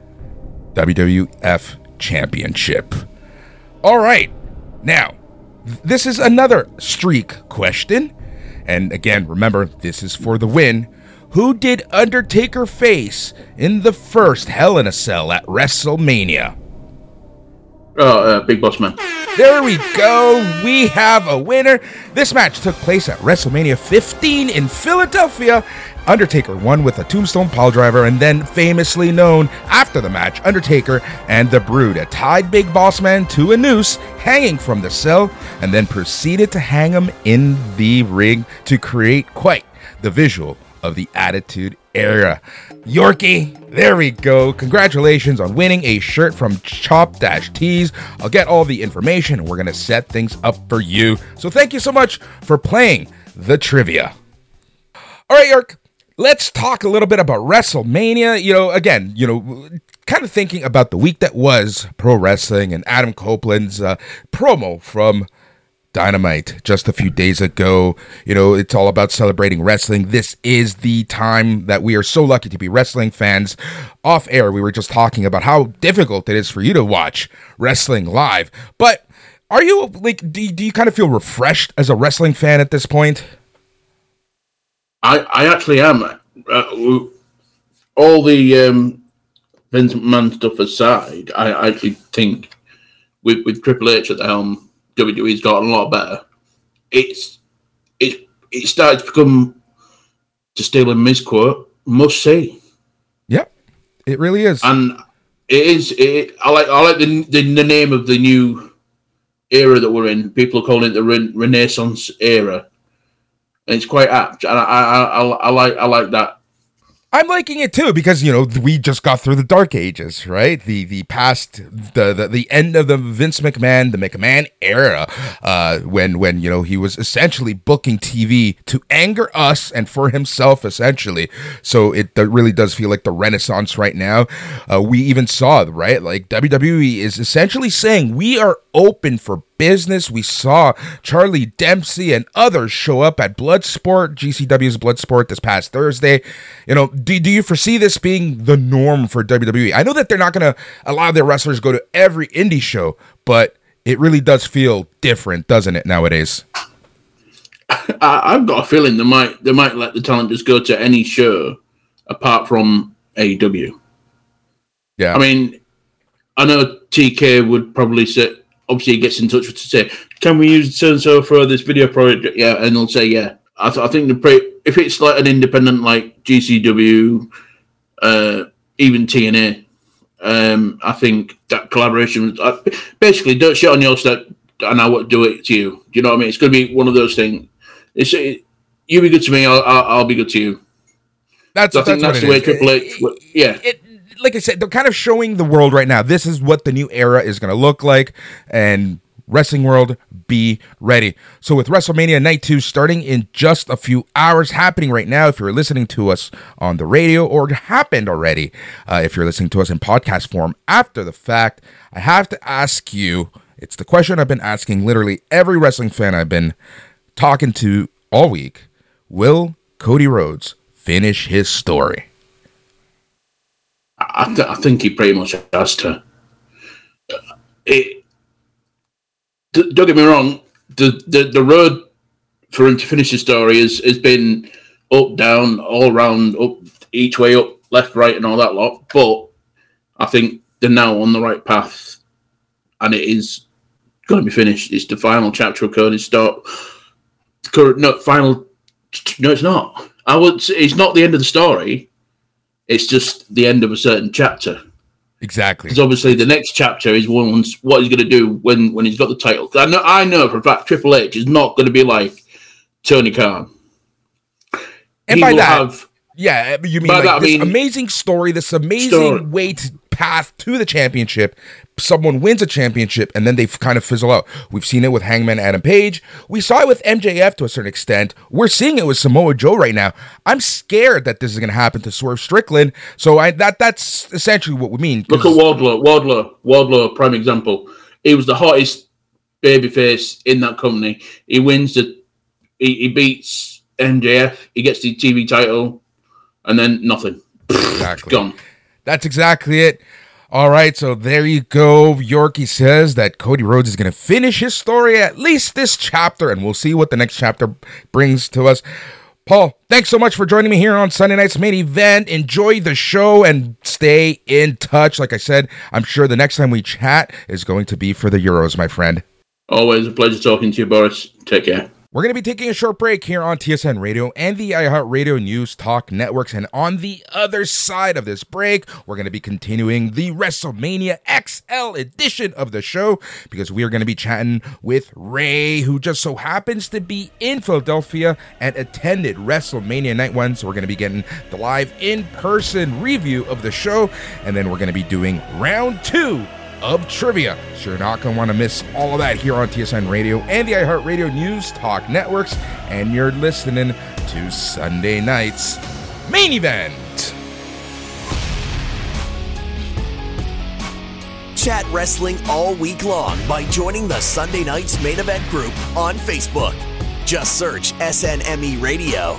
WWF Championship. All right, now this is another streak question, and again, remember this is for the win. Who did Undertaker face in the first Hell in a Cell at WrestleMania? Big Boss Man. There we go. We have a winner. This match took place at WrestleMania 15 in Philadelphia. Undertaker won with a Tombstone Piledriver, and then famously known after the match, Undertaker and the Brood tied Big Boss Man to a noose hanging from the cell and then proceeded to hang him in the ring to create quite the visual of the Attitude Era. Yorkie, there we go. Congratulations on winning a shirt from Chop-Tees. I'll get all the information and we're going to set things up for you. So thank you so much for playing the trivia. All right, York, let's talk a little bit about WrestleMania. Again, kind of thinking about the week that was pro wrestling and Adam Copeland's promo from Dynamite just a few days ago. It's all about celebrating wrestling. This is the time that we are so lucky to be wrestling fans. Off air, we were just talking about how difficult it is for you to watch wrestling live. But are you do you kind of feel refreshed as a wrestling fan at this point? I actually am. All the Vince McMahon stuff aside, I actually think with Triple H at the helm, WWE's gotten a lot better. It started to become, to steal a Miz quote, must see. Yep, it really is, and it is. I like the name of the new era that we're in. People are calling it the Renaissance era, and it's quite apt. And I like that. I'm liking it too because we just got through the Dark Ages, right? The past, the end of the Vince McMahon, the McMahon era, when he was essentially booking TV to anger us and for himself, essentially. So it really does feel like the Renaissance right now. We even saw, right, like WWE is essentially saying we are open for business. We saw Charlie Dempsey and others show up at Bloodsport, GCW's Bloodsport this past Thursday. Do you foresee this being the norm for WWE? I know that they're not going to allow their wrestlers to go to every indie show, but it really does feel different, doesn't it, nowadays? I've got a feeling they might let the talent just go to any show apart from AEW. Yeah. I mean, I know TK would probably say, obviously he gets in touch with to say, can we use so-and-so for this video project? Yeah, and they'll say, yeah. I think if it's like an independent like GCW, even TNA, I think that collaboration, basically don't shit on your stuff and I won't do it to you. Do you know what I mean? It's going to be one of those things. you be good to me, I'll be good to you. That's the way Triple H. Yeah. Like I said, they're kind of showing the world right now. This is what the new era is going to look like, and Wrestling World, be ready. So with WrestleMania Night 2 starting in just a few hours, happening right now, if you're listening to us on the radio, or it happened already, if you're listening to us in podcast form after the fact, I have to ask you, it's the question I've been asking literally every wrestling fan I've been talking to all week. Will Cody Rhodes finish his story? I think he pretty much has to. Don't get me wrong. The road for him to finish his story has been up, down, all round, up, each way up, left, right, and all that lot. But I think they're now on the right path, and it is going to be finished. It's the final chapter of Cody's story. No, it's not. It's not the end of the story. It's just the end of a certain chapter. Exactly. Because obviously the next chapter is what he's going to do when he's got the title. I know for a fact Triple H is not going to be like Tony Khan. And by that, you mean like this amazing story, this amazing way to path to the championship. Someone wins a championship and then they kind of fizzle out. We've seen it with Hangman Adam Page. We saw it with MJF to a certain extent. We're seeing it with Samoa Joe right now. I'm scared that this is going to happen to Swerve Strickland. So that's essentially what we mean. Look at Wardlow, prime example. He was the hottest babyface in that company. He wins he beats MJF. He gets the TV title, and then nothing. Exactly. Gone. That's exactly it. All right, so there you go. Yorkie says that Cody Rhodes is going to finish his story, at least this chapter, and we'll see what the next chapter brings to us. Paul, thanks so much for joining me here on Sunday Night's Main Event. Enjoy the show and stay in touch. Like I said, I'm sure the next time we chat is going to be for the Euros, my friend. Always a pleasure talking to you, Boris. Take care. We're going to be taking a short break here on TSN Radio and the iHeartRadio News Talk Networks. And on the other side of this break, we're going to be continuing the WrestleMania XL edition of the show, because we are going to be chatting with Ray, who just so happens to be in Philadelphia and attended WrestleMania Night 1. So we're going to be getting the live in-person review of the show. And then we're going to be doing round 2 of trivia. So you're not going to want to miss all of that here on TSN Radio and the iHeartRadio News Talk Networks. And you're listening to Sunday Night's Main Event. Chat wrestling all week long by joining the Sunday Night's Main Event group on Facebook. Just search SNME Radio.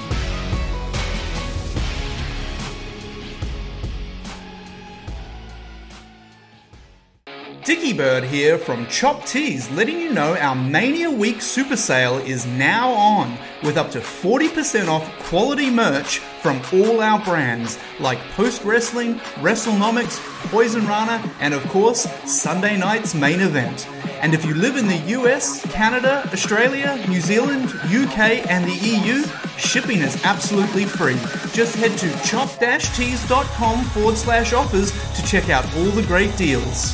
Dicky Bird here from Chop Tees, letting you know our Mania Week Super Sale is now on, with up to 40% off quality merch from all our brands like Post Wrestling, WrestleNomics, Poison Rana, and of course, Sunday Night's Main Event. And if you live in the US, Canada, Australia, New Zealand, UK, and the EU, shipping is absolutely free. Just head to chop-tees.com/offers to check out all the great deals.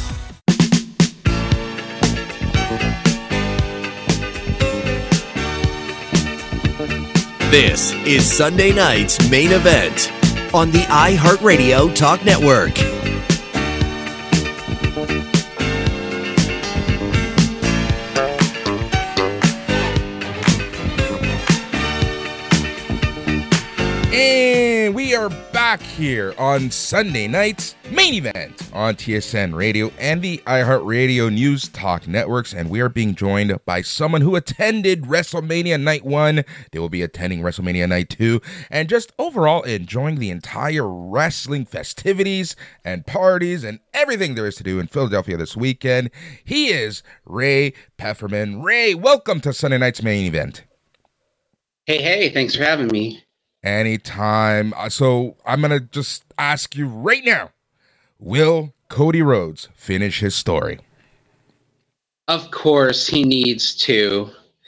This is Sunday Night's Main Event on the iHeartRadio Talk Network. And we are back here on Sunday Night's Main Event on TSN Radio and the iHeartRadio News Talk Networks. And we are being joined by someone who attended WrestleMania Night 1. They will be attending WrestleMania Night 2 and just overall enjoying the entire wrestling festivities and parties and everything there is to do in Philadelphia this weekend. He is Ray Pefferman. Ray, welcome to Sunday Night's Main Event. Hey, thanks for having me. Anytime. So I'm going to just ask you right now, will Cody Rhodes finish his story? Of course he needs to.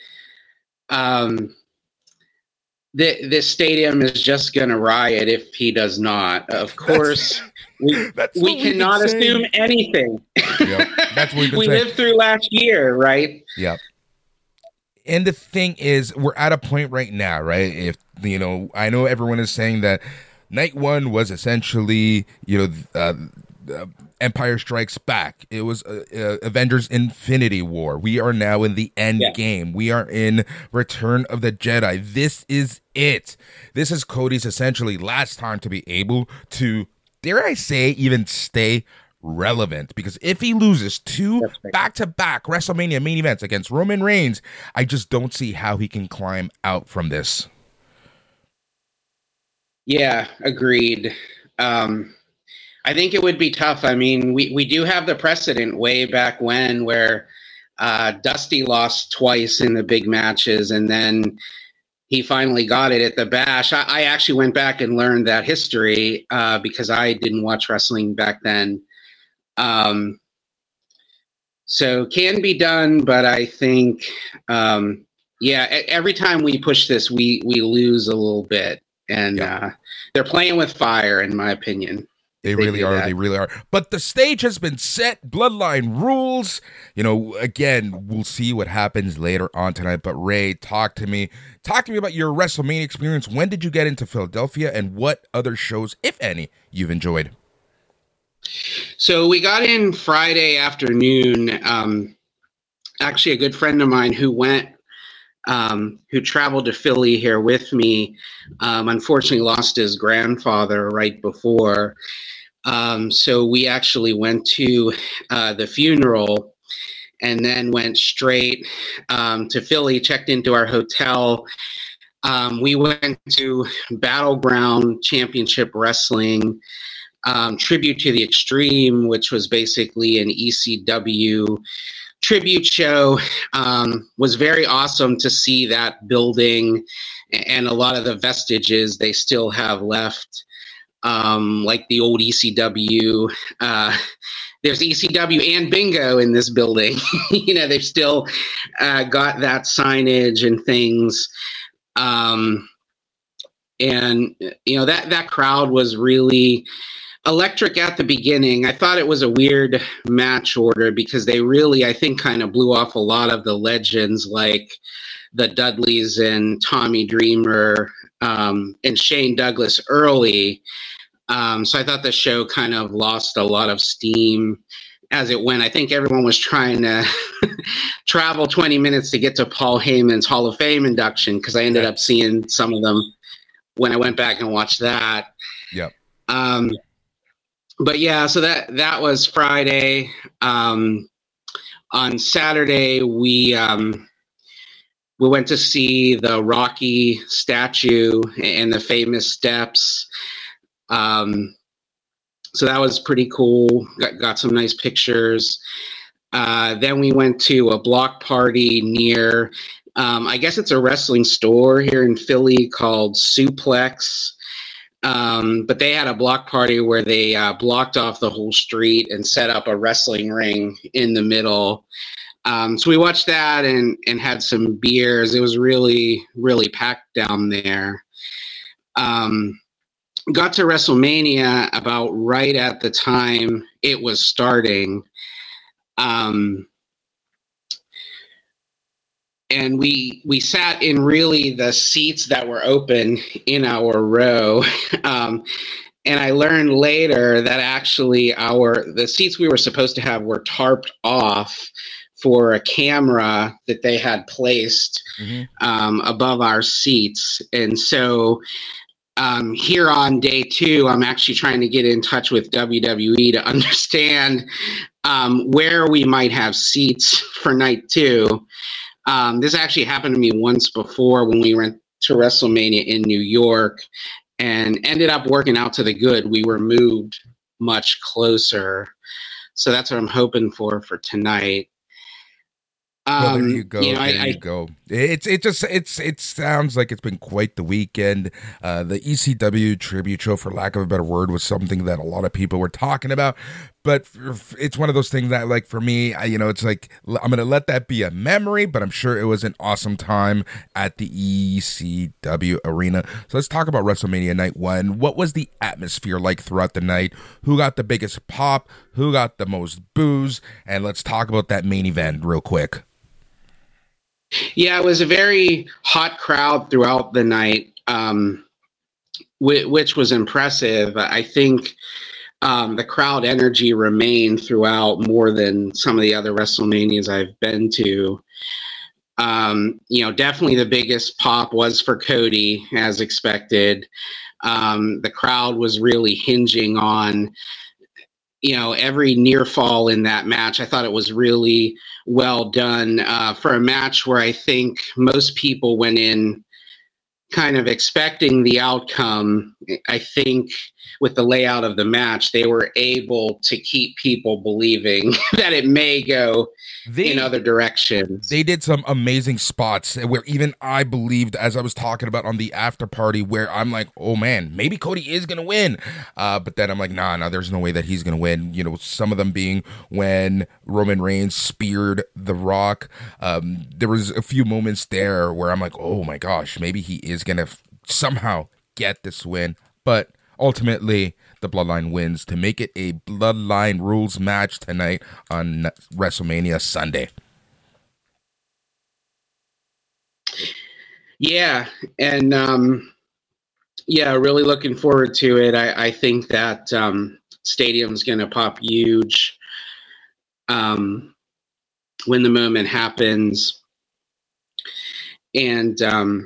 The stadium is just going to riot if he does not. Of course, we cannot assume anything. Yep, that's what we lived through last year, right? Yep. And the thing is, we're at a point right now, right? If, you know, I know everyone is saying that night one was essentially, you know, Empire Strikes Back. It was Avengers Infinity War. We are now in the end game. We are in Return of the Jedi. This is it. This is Cody's essentially last time to be able to, dare I say, even stay relevant, because if he loses 2 back-to-back WrestleMania main events against Roman Reigns, I just don't see how he can climb out from this. Yeah, agreed. I think it would be tough. I mean, we do have the precedent way back when where Dusty lost twice in the big matches, and then he finally got it at the Bash. I actually went back and learned that history because I didn't watch wrestling back then. So can be done, but I think, every time we push this, we lose a little bit, and they're playing with fire, in my opinion. They really are. They really are. But the stage has been set. Bloodline rules. You know, again, we'll see what happens later on tonight. But Ray, talk to me. Talk to me about your WrestleMania experience. When did you get into Philadelphia, and what other shows, if any, you've enjoyed? So we got in Friday afternoon. Actually, a good friend of mine who traveled to Philly here with me, unfortunately lost his grandfather right before. So we actually went to the funeral and then went straight to Philly, checked into our hotel. We went to Battleground Championship Wrestling, Tribute to the Extreme, which was basically an ECW tribute show. Was very awesome to see that building and a lot of the vestiges they still have left, like the old ECW. There's ECW and Bingo in this building. You know, they've still got that signage and things. And you know, that crowd was really electric at the beginning. I thought it was a weird match order because they really, I think, kind of blew off a lot of the legends like the Dudleys and Tommy Dreamer and Shane Douglas early. So I thought the show kind of lost a lot of steam as it went. I think everyone was trying to travel 20 minutes to get to Paul Heyman's Hall of Fame induction, because I ended up seeing some of them when I went back and watched that. Yep. But yeah, so that was Friday. On Saturday, we went to see the Rocky statue and the famous steps. So that was pretty cool. Got some nice pictures. Then we went to a block party near, I guess it's a wrestling store here in Philly called Suplex. But they had a block party where they blocked off the whole street and set up a wrestling ring in the middle. So we watched that and had some beers. It was really, really packed down there. Got to WrestleMania about right at the time it was starting. And we sat in really the seats that were open in our row. And I learned later that actually the seats we were supposed to have were tarped off for a camera that they had placed above our seats. And so here on day 2, I'm actually trying to get in touch with WWE to understand where we might have seats for night 2. This actually happened to me once before when we went to WrestleMania in New York, and ended up working out to the good. We were moved much closer. So that's what I'm hoping for tonight. Well, there you go. There you go. It sounds like it's been quite the weekend. The ECW tribute show, for lack of a better word, was something that a lot of people were talking about. But it's one of those things that, like, for me, it's like I'm going to let that be a memory, but I'm sure it was an awesome time at the ECW arena. So let's talk about WrestleMania Night 1. What was the atmosphere like throughout the night? Who got the biggest pop? Who got the most boos? And let's talk about that main event real quick. Yeah, it was a very hot crowd throughout the night, which was impressive. I think the crowd energy remained throughout more than some of the other WrestleManias I've been to. Definitely the biggest pop was for Cody, as expected. The crowd was really hinging on, every near fall in that match. I thought it was really well done for a match where I think most people went in kind of expecting the outcome. I think with the layout of the match, they were able to keep people believing that it may go in other directions. They did some amazing spots where even I believed, as I was talking about on the after party, where I'm like, oh man, maybe Cody is going to win. But then I'm like, nah, there's no way that he's going to win. Some of them being when Roman Reigns speared The Rock. There was a few moments there where I'm like, oh my gosh, maybe he is going to somehow get this win. But ultimately, the Bloodline wins to make it a Bloodline rules match tonight on WrestleMania Sunday. Yeah, and really looking forward to it. I think that stadium's going to pop huge when the moment happens. And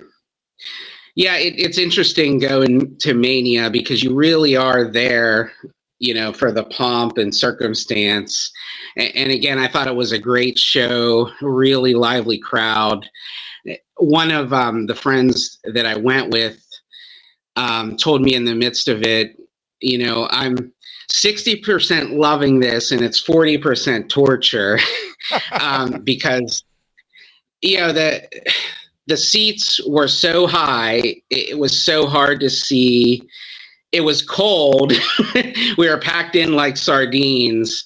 it's interesting going to Mania because you really are there, for the pomp and circumstance. And again, I thought it was a great show, really lively crowd. One of the friends that I went with told me in the midst of it, I'm 60% loving this and it's 40% torture because, the seats were so high, it was so hard to see. It was cold. We were packed in like sardines.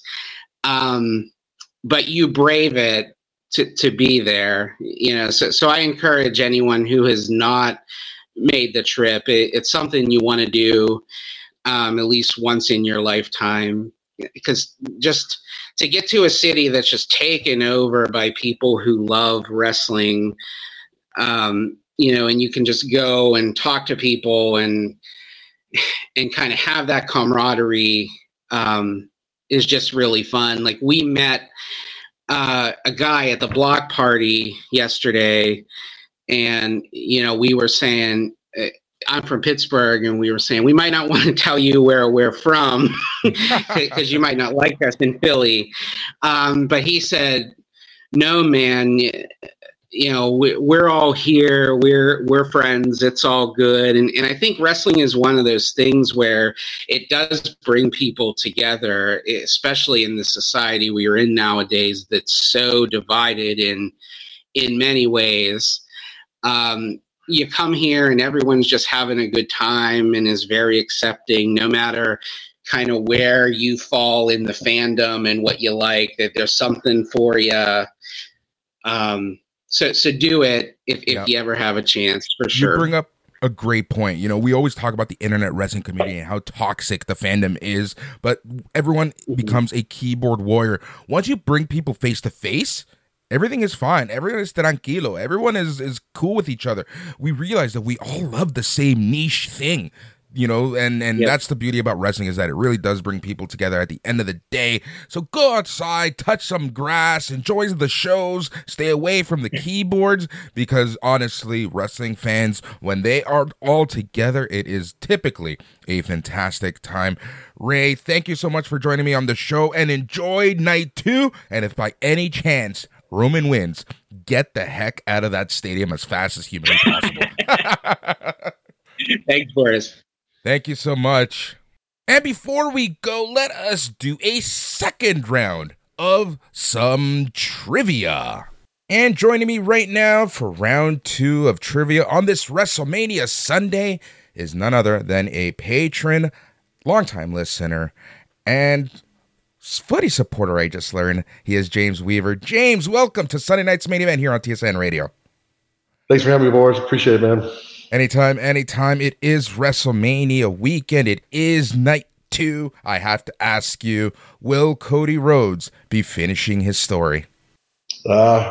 But you brave it to be there, So I encourage anyone who has not made the trip. It's something you want to do at least once in your lifetime, because just to get to a city that's just taken over by people who love wrestling, and you can just go and talk to people and kind of have that camaraderie is just really fun. Like we met a guy at the block party yesterday, and we were saying, I'm from Pittsburgh, and we were saying we might not want to tell you where we're from because you might not like us in Philly. But he said, no, man, we're all here. We're friends. It's all good. And I think wrestling is one of those things where it does bring people together, especially in the society we are in nowadays that's so divided in many ways. You come here and everyone's just having a good time and is very accepting, no matter kind of where you fall in the fandom and what you like, that there's something for you. So do it if you ever have a chance, for sure. You bring up a great point. We always talk about the internet wrestling community and how toxic the fandom is, but everyone becomes a keyboard warrior. Once you bring people face to face, everything is fine. Everyone is tranquilo. Everyone is cool with each other. We realize that we all love the same niche thing. And that's the beauty about wrestling, is that it really does bring people together at the end of the day. So go outside, touch some grass, enjoy the shows, stay away from the keyboards, because honestly, wrestling fans, when they are all together, it is typically a fantastic time. Ray, thank you so much for joining me on the show, and enjoy night 2. And if by any chance Roman wins, get the heck out of that stadium as fast as humanly possible. Thanks, Boris. Thank you so much. And before we go, let us do a second round of some trivia. And joining me right now for round 2 of trivia on this WrestleMania Sunday is none other than a patron, longtime listener, and footy supporter, I just learned. He is James Weaver. James, welcome to Sunday Night's Main Event here on TSN Radio. Thanks for having me, boys. Appreciate it, man. Anytime. It is WrestleMania weekend. It is night 2. I have to ask you, will Cody Rhodes be finishing his story?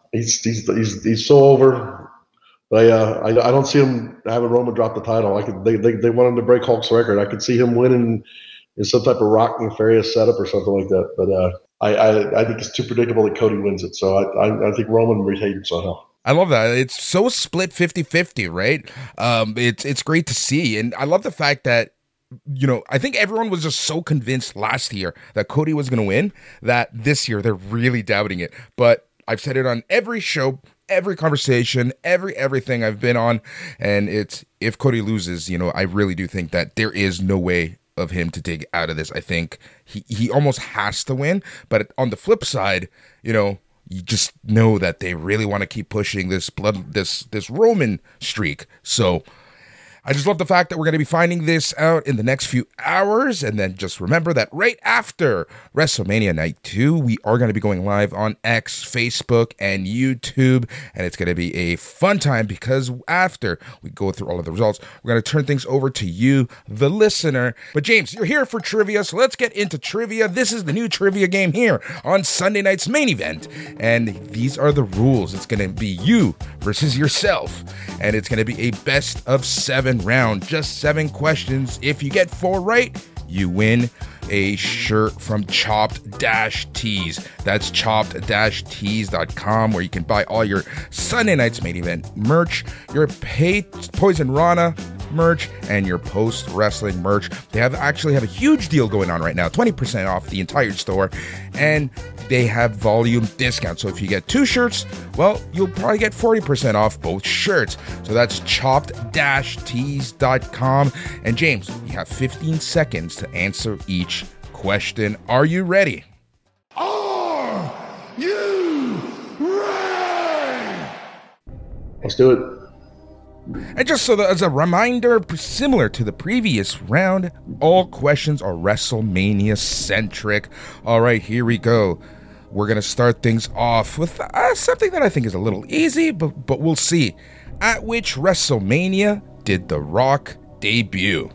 He's so over. But I don't see him having Roman drop the title. They want him to break Hulk's record. I could see him winning in some type of Rock Nefarious setup or something like that. But I think it's too predictable that Cody wins it. So I think Roman retains somehow. I love that. It's so split 50-50, right? It's great to see. And I love the fact that, I think everyone was just so convinced last year that Cody was going to win that this year they're really doubting it. But I've said it on every show, every conversation, everything I've been on. And it's, if Cody loses, I really do think that there is no way of him to dig out of this. I think he almost has to win. But on the flip side, you just know that they really want to keep pushing this Roman streak. So I just love the fact that we're going to be finding this out in the next few hours. And then just remember that right after WrestleMania Night 2, we are going to be going live on X, Facebook, and YouTube. And it's going to be a fun time because after we go through all of the results, we're going to turn things over to you, the listener. But James, you're here for trivia, so let's get into trivia. This is the new trivia game here on Sunday night's main event. And these are the rules. It's going to be you versus yourself. And it's going to be a best of 7 round, just 7 questions. If you get 4 right, you win a shirt from Chopped-Tees. That's chopped-tees.com, where you can buy all your Sunday night's main event merch, your Poison Rana merch, and your post-wrestling merch. They actually have a huge deal going on right now, 20% off the entire store, and they have volume discount. So if you get 2 shirts, well, you'll probably get 40% off both shirts. So that's chopped-tees.com. And James, you have 15 seconds to answer each question. Are you ready? Are you ready? Let's do it. And just so that as a reminder, similar to the previous round, all questions are WrestleMania centric. All right, here we go. We're going to start things off with something that I think is a little easy, but we'll see. At which WrestleMania did The Rock debut?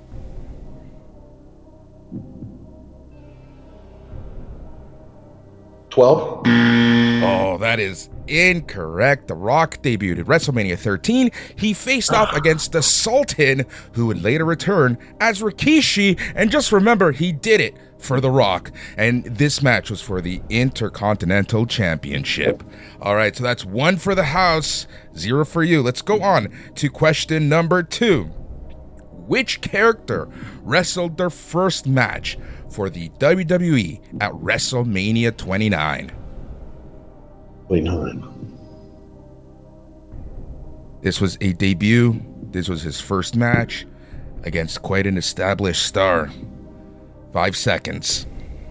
Oh, that is incorrect. The Rock debuted at WrestleMania 13. He faced off against the Sultan, who would later return as Rikishi. And just remember, he did it for The Rock. And this match was for the Intercontinental Championship. All right, so that's 1 for the house, 0 for you. Let's go on to question number 2. Which character wrestled their first match for the WWE at WrestleMania 29? This was a debut. This was his first match against quite an established star. 5 seconds.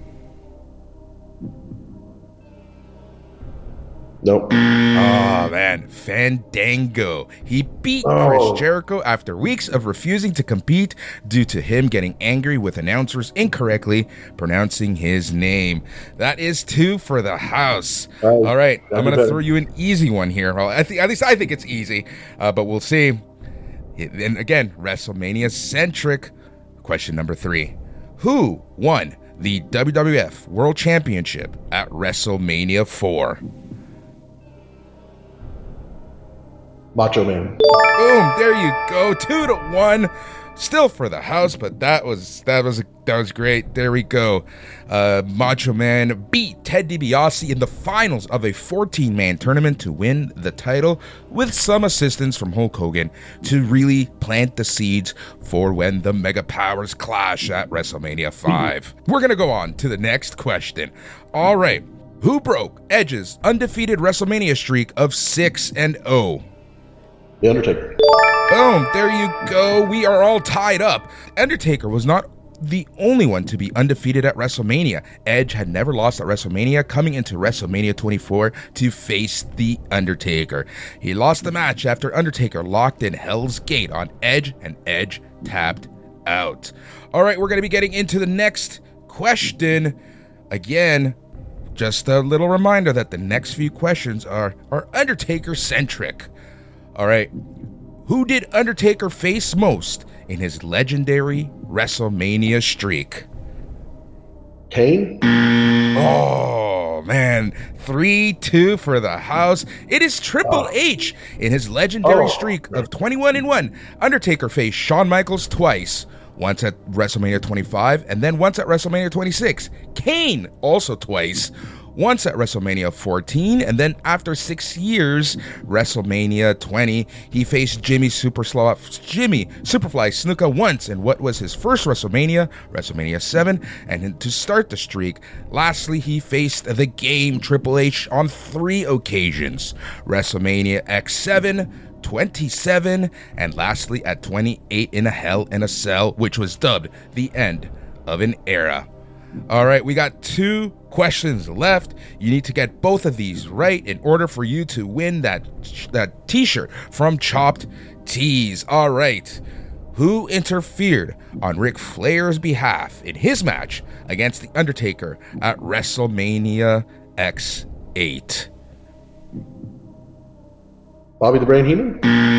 Nope. Oh, man. Fandango. He beat Chris Jericho after weeks of refusing to compete due to him getting angry with announcers incorrectly pronouncing his name. That is 2 for the house. All right. I'm going to throw you an easy one here. Well, at least I think it's easy, but we'll see. And again, WrestleMania centric. Question number 3. Who won the WWF World Championship at WrestleMania 4? Macho Man. Boom! There you go. 2-1. Still for the house, but that was great. There we go. Macho Man beat Ted DiBiase in the finals of a 14-man tournament to win the title, with some assistance from Hulk Hogan to really plant the seeds for when the Mega Powers clash at WrestleMania 5. We're gonna go on to the next question. All right, who broke Edge's undefeated WrestleMania streak of 6-0? The Undertaker. Boom, there you go. We are all tied up. Undertaker was not the only one to be undefeated at WrestleMania. Edge had never lost at WrestleMania, coming into WrestleMania 24 to face The Undertaker. He lost the match after Undertaker locked in Hell's Gate on Edge, and Edge tapped out. All right, we're going to be getting into the next question. Again, just a little reminder that the next few questions are Undertaker-centric. All right, who did Undertaker face most in his legendary WrestleMania streak? Kane? Oh, man. 3-2 for the house. It is Triple H in his legendary streak of 21-1. Undertaker faced Shawn Michaels twice. Once at WrestleMania 25 and then once at WrestleMania 26. Kane also twice. Once at WrestleMania 14, and then after 6 years, WrestleMania 20, he faced Jimmy Superfly Snuka once in what was his first WrestleMania, WrestleMania 7, and to start the streak, lastly, he faced the Game Triple H on 3 occasions, WrestleMania X7, 27, and lastly at 28 in a Hell in a Cell, which was dubbed the end of an era. All right, we got 2 questions left. You need to get both of these right in order for you to win that t-shirt from Chopped Tees. All right. Who interfered on Ric Flair's behalf in his match against The Undertaker at WrestleMania X8? Bobby the Brain Heenan?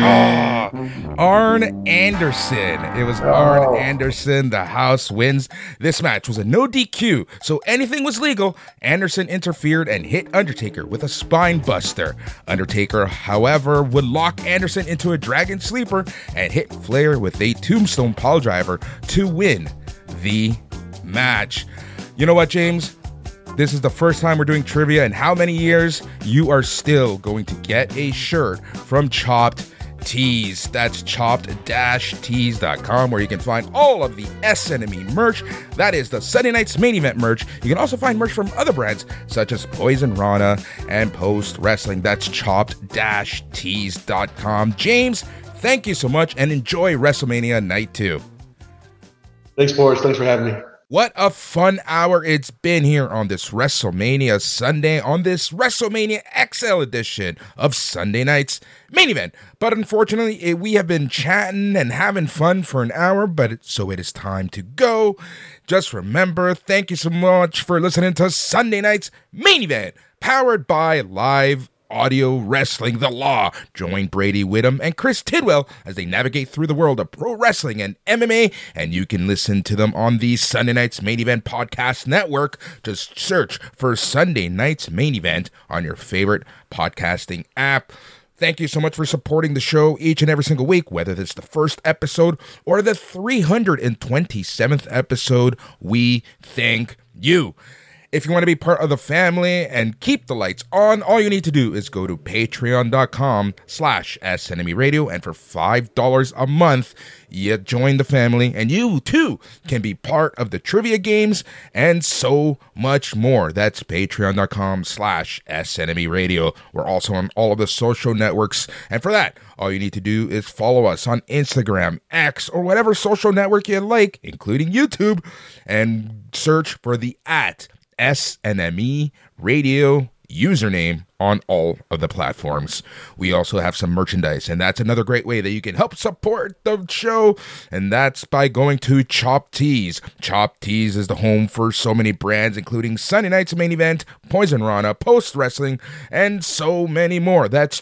Arn Anderson. It was Arn Anderson. The house wins. This match was a no DQ, so anything was legal. Anderson interfered and hit Undertaker with a spine buster. Undertaker, however, would lock Anderson into a dragon sleeper and hit Flair with a tombstone piledriver to win the match. You know what, James? This is the first time we're doing trivia in how many years? You are still going to get a shirt from Chopped Tees. That's chopped-tees.com, where you can find all of the SNME merch. That is the Sunday Night's Main Event merch. You can also find merch from other brands such as Poison Rana and Post Wrestling. That's chopped-tees.com. James, thank you so much and enjoy WrestleMania Night 2. Thanks, Boris. Thanks for having me. What a fun hour it's been here on this WrestleMania Sunday, on this WrestleMania XL edition of Sunday Night's Main Event. But unfortunately, we have been chatting and having fun for an hour, so it is time to go. Just remember, thank you so much for listening to Sunday Night's Main Event, powered by Live Audio Wrestling, The Law. Join Brady Whittam and Chris Tidwell as they navigate through the world of pro wrestling and MMA, and you can listen to them on the Sunday Night's Main Event Podcast Network. Just search for Sunday Night's Main Event on your favorite podcasting app. Thank you so much for supporting the show each and every single week, whether it's the first episode or the 327th episode. We thank you. If you want to be part of the family and keep the lights on, all you need to do is go to patreon.com/SNME Radio, and for $5 a month, you join the family, and you too can be part of the trivia games and so much more. That's patreon.com/SNME Radio. We're also on all of the social networks, and for that, all you need to do is follow us on Instagram, X, or whatever social network you like, including YouTube, and search for the @SNME Radio username on all of the platforms. We also have some merchandise, and that's another great way that you can help support the show, and that's by going to Chopped Tees. Chopped Tees is the home for so many brands, including Sunday Night's Main Event, Poison Rana, Post Wrestling, and so many more. That's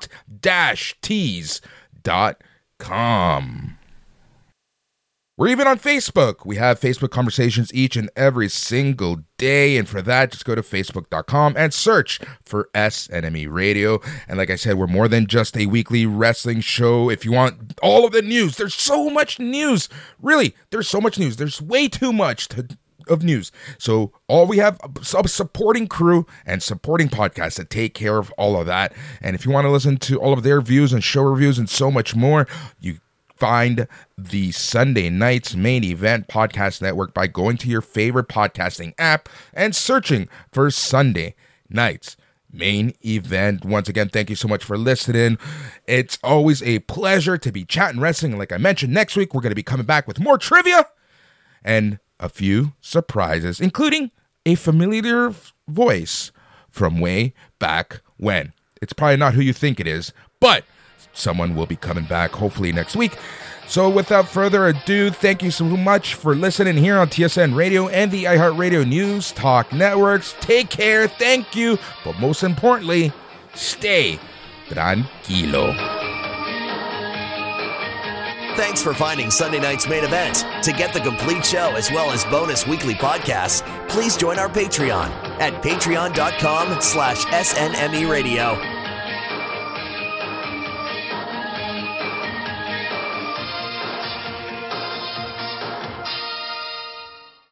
chopped-tees.com. We're even on Facebook. We have Facebook conversations each and every single day. And for that, just go to facebook.com and search for SNME Radio. And like I said, we're more than just a weekly wrestling show. If you want all of the news, there's so much news. Really, there's so much news. There's way too much of news. So all we have a supporting crew and supporting podcasts that take care of all of that. And if you want to listen to all of their views and show reviews and so much more, you find the Sunday Night's Main Event Podcast Network by going to your favorite podcasting app and searching for Sunday Night's Main Event. Once again, thank you so much for listening. It's always a pleasure to be chatting wrestling. And like I mentioned, next week we're going to be coming back with more trivia and a few surprises, including a familiar voice from way back when. It's probably not who you think it is, but someone will be coming back hopefully next week. So without further ado, thank you so much for listening here on TSN Radio and the iHeartRadio News Talk Networks. Take care, thank you, but most importantly, stay tranquilo. Thanks for finding Sunday Night's Main Event. To get the complete show as well as bonus weekly podcasts, please join our Patreon at patreon.com/SNME Radio.